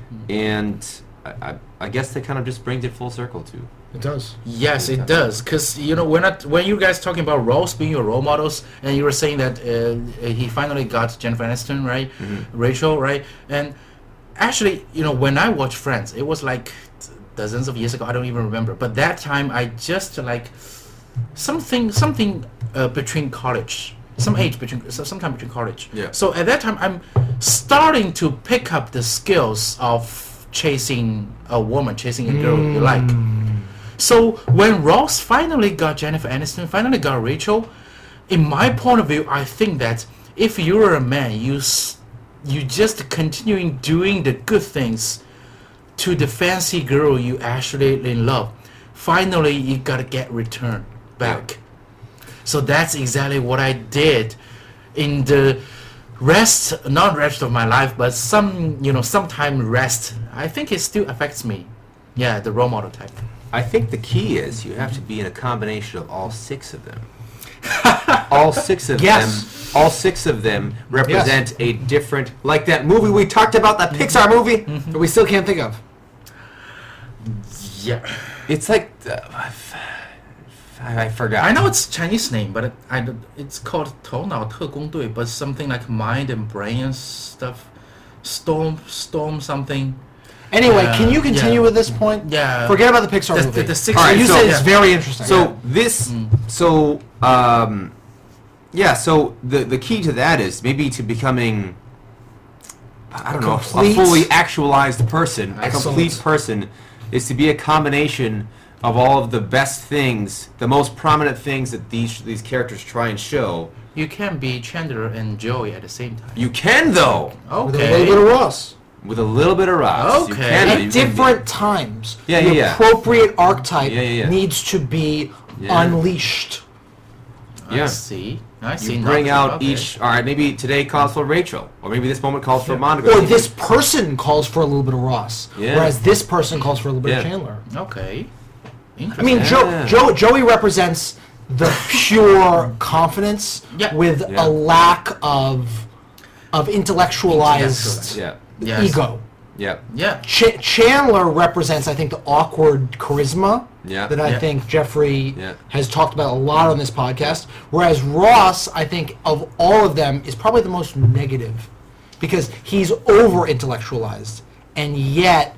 and I, I, I guess that kind of just brings it full circle too. It does. Yes, it does. Because you know, when not when you guys talking about roles being your role models, and you were saying that uh, he finally got Jennifer Aniston, right? Rachel, right? And actually, you know, when I watched Friends, it was like dozens of years ago. I don't even remember. But that time, I just like something something uh, between college, some age between so- sometime between college. Yeah. So at that time, I'm starting to pick up the skills of chasing a woman, chasing a girl you like. So when Ross finally got Jennifer Aniston, finally got Rachel, in my point of view, I think that if you're a man, you s- you just continuing doing the good things to the fancy girl you actually in love. Finally, you gotta get return back. So that's exactly what I did in the rest, not rest of my life, but some you know sometime rest. I think it still affects me. Yeah, the role model type. I think the key is you have to be in a combination of all six of them. all six of Yes. them, all six of them represent a different, like that movie we talked about, that Pixar movie. That we still can't think of. Yeah. It's like uh, I, I forgot. I know it's Chinese name, but it, I don't- it's called 头脑特工队, but something like mind and brain and stuff. Storm, storm something. Anyway, Uh, can you continue yeah. with this point? Yeah. Forget about the Pixar The- movie. the- the six- All right, you so- said it's yeah. very interesting. So this, so um, yeah. So the the key to that is maybe to becoming, I don't know, a Complete- fully actualized person, a Excellent. complete person, is to be a combination of all of the best things, the most prominent things that these these characters try and show. You can be Chandler and Joey at the same time. You can though, with a Okay. little bit of Ross. with a little bit of Ross. You Okay. can, At you can be- different times, Yeah, the yeah, yeah. appropriate archetype Yeah, yeah, yeah. needs to be Yeah. unleashed. Yeah. I see. I see. You bring nothing. out Okay. each. All right, maybe today calls for Rachel, or maybe this moment calls for Monica. Or this person calls for a little bit of Ross, Yeah. whereas this person calls for a little bit of Yeah. Chandler. Okay. I Interesting. mean, Joe, Yeah. Joe, Joey represents the pure confidence Yeah. with Yeah. a lack of of intellectualized Yeah. Yes. ego. Yeah. Yeah. Ch- Chandler represents, I think, the awkward charisma Yeah. that I Yeah. think Jeffrey Yeah. has talked about a lot on this podcast. Whereas Ross, I think, of all of them, is probably the most negative because he's over intellectualized, and yet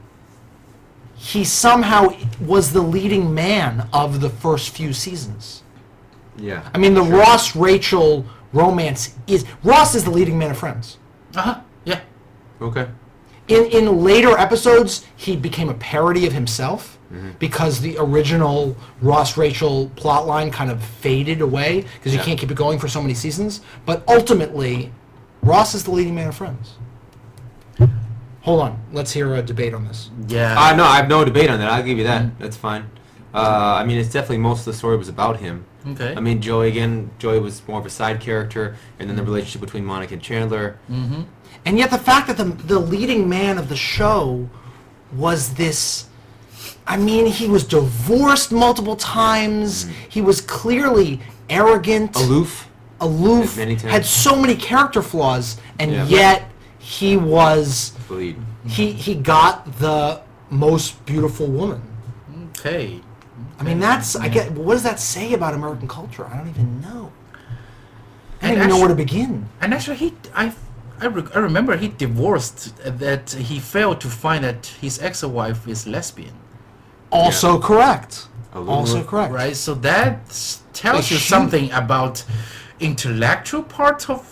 he somehow was the leading man of the first few seasons. Yeah. I mean, the Ross Rachel romance is Ross is the leading man of Friends. Uh huh. Yeah. Okay. In in later episodes, he became a parody of himself because the original Ross Rachel plotline kind of faded away because you Yeah. can't keep it going for so many seasons. But ultimately, Ross is the leading man of Friends. Hold on, let's hear a debate on this. Yeah. Uh, no, I have no debate on that. I'll give you that. That's fine. Uh, I mean, it's definitely most of the story was about him. Okay. I mean, Joey again. Joey was more of a side character, and then the relationship between Monica and Chandler. Mm-hmm. And yet the fact that the the leading man of the show was this, I mean, he was divorced multiple times. He was clearly arrogant, Aloof. aloof, Many times. had so many character flaws, and Yeah. yet he was The lead. he he got the most beautiful woman. Okay. I mean, that's I get. What does that say about American culture? I don't even know. I don't And even know where to actu- begin. And actually, he, I, I, re- I remember he divorced. uh, That he failed to find that his ex-wife is lesbian. Also correct. A little Also more- correct. Right. So that s- tells But you she- something about intellectual part of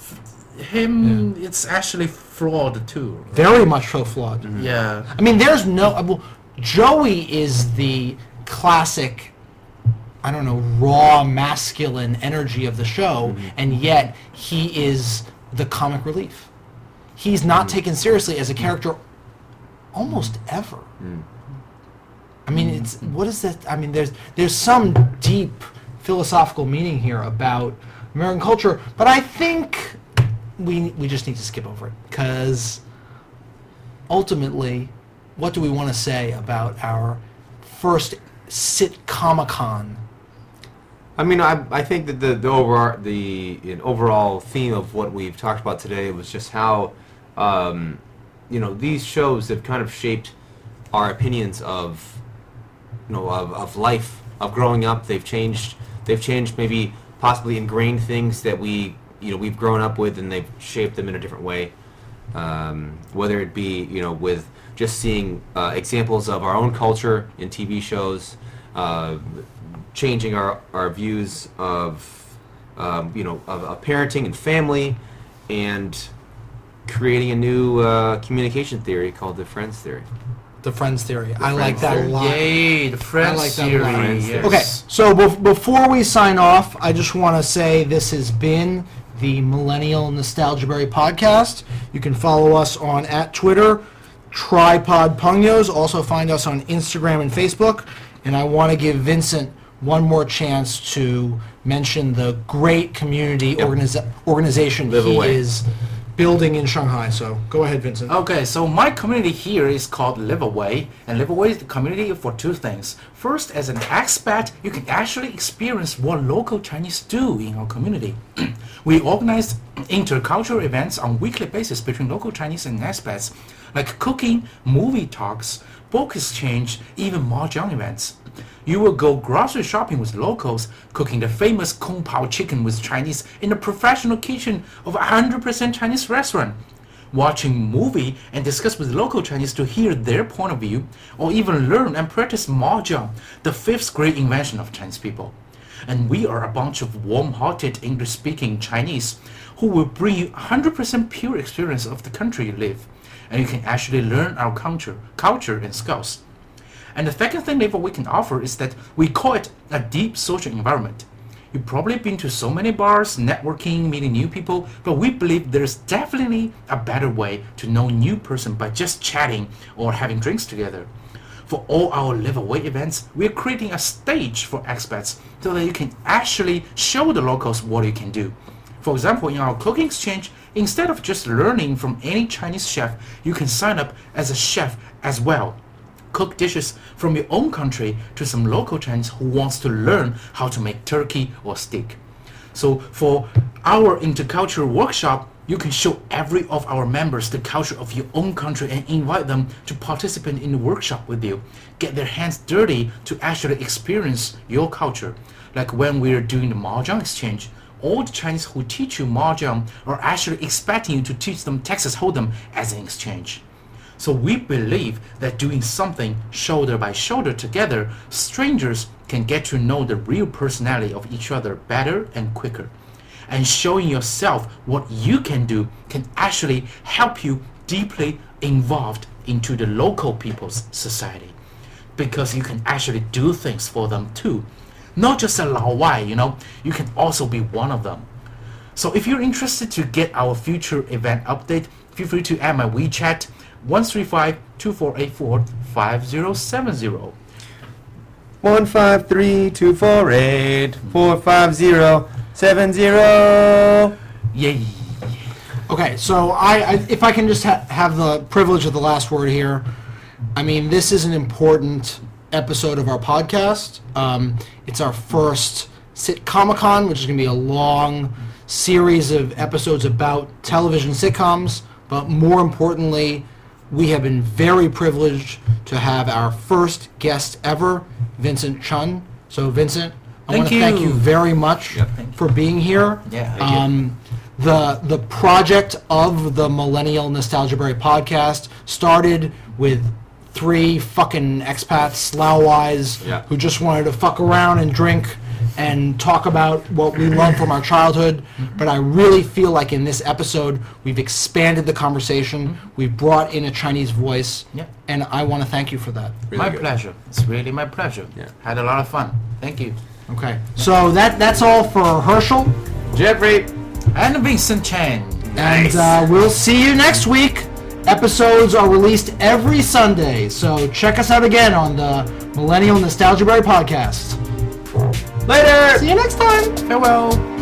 him. It's actually flawed too. right? Very much so flawed. Yeah. I mean, there's no. uh, Well, Joey is the classic, I don't know, raw masculine energy of the show, and yet he is the comic relief. He's not taken seriously as a character almost ever. I mean, it's what is that? I mean, there's there's some deep philosophical meaning here about American culture, but I think we we just need to skip over it because ultimately, what do we want to say about our first sitcomicon? I mean, I, I think that the the overall the you know, overall theme of what we've talked about today was just how, um, you know, these shows have kind of shaped our opinions of, you know, of, of life, of growing up. They've changed. They've changed maybe possibly ingrained things that we you know we've grown up with, and they've shaped them in a different way. Um, whether it be you know with just seeing uh, examples of our own culture in T V shows. Uh, changing our, our views of um, you know of, of parenting and family, and creating a new uh, communication theory called the Friends theory. The Friends theory. I like Friends that theory. a lot. Yay! The Friends like that a series. lot. Friends yes. Okay, so bef- before we sign off, I just want to say this has been the Millennial Nostalgia Berry podcast. You can follow us on at Twitter, Tripod Pungos. Also find us on Instagram and Facebook. And I want to give Vincent one more chance to mention the great community Yep. organiza- organization Live he Away. is building in Shanghai. So go ahead, Vincent. Okay, so my community here is called Live Away, and Live Away is the community for two things. First, as an expat, you can actually experience what local Chinese do in our community. We organize intercultural events on weekly basis between local Chinese and expats, like cooking, movie talks, book exchange, even mahjong events. You will go grocery shopping with locals, cooking the famous Kung Pao chicken with Chinese in the professional kitchen of a one hundred percent Chinese restaurant, watching movie and discuss with local Chinese to hear their point of view, or even learn and practice mahjong, the fifth great invention of Chinese people. And we are a bunch of warm-hearted English-speaking Chinese who will bring you one hundred percent pure experience of the country you live, and you can actually learn our culture, culture and skills. And the second thing that we can offer is that we call it a deep social environment. You've probably been to so many bars, networking, meeting new people, but we believe there's definitely a better way to know a new person by just chatting or having drinks together. For all our Live Away events, we're creating a stage for expats so that you can actually show the locals what you can do. For example, in our cooking exchange, instead of just learning from any Chinese chef, you can sign up as a chef as well. Cook dishes from your own country to some local Chinese who wants to learn how to make turkey or steak. So for our intercultural workshop, you can show every of our members the culture of your own country and invite them to participate in the workshop with you. Get their hands dirty to actually experience your culture. Like when we're doing the Mahjong exchange, all the Chinese who teach you Mahjong are actually expecting you to teach them Texas Hold'em as an exchange. So we believe that doing something shoulder by shoulder together, strangers can get to know the real personality of each other better and quicker. And showing yourself what you can do can actually help you deeply involved into the local people's society. Because you can actually do things for them too. Not just a Lao Wai, you know, you can also be one of them. So if you're interested to get our future event update, feel free to add my WeChat one three five, two four eight four, five zero seven zero. One five three two four eight four five zero seven zero. Yay. Okay, so I, I if I can just ha- have the privilege of the last word here. I mean, this is an important episode of our podcast. Um, it's our first Sitcomicon, which is going to be a long series of episodes about television sitcoms. But more importantly, we have been very privileged to have our first guest ever, Vincent Chun. So, Vincent, I Thank want to you. thank you very much Yep. for being here. Yeah, thank you. Um, the the project of the Millennial Nostalgia Berry podcast started with three fucking expats, Lao-wise, Yeah. who just wanted to fuck around and drink and talk about what we love from our childhood. But I really feel like in this episode, we've expanded the conversation. We've brought in a Chinese voice. Yeah. And I want to thank you for that. Really my good. pleasure. It's really my pleasure. Yeah. Had a lot of fun. Thank you. Okay. So that that's all for Herschel. Jeffrey. And Vincent Chen. And uh, we'll see you next week. Episodes are released every Sunday, so check us out again on the Millennial Nostalgia Berry podcast. Later. See you next time. Farewell.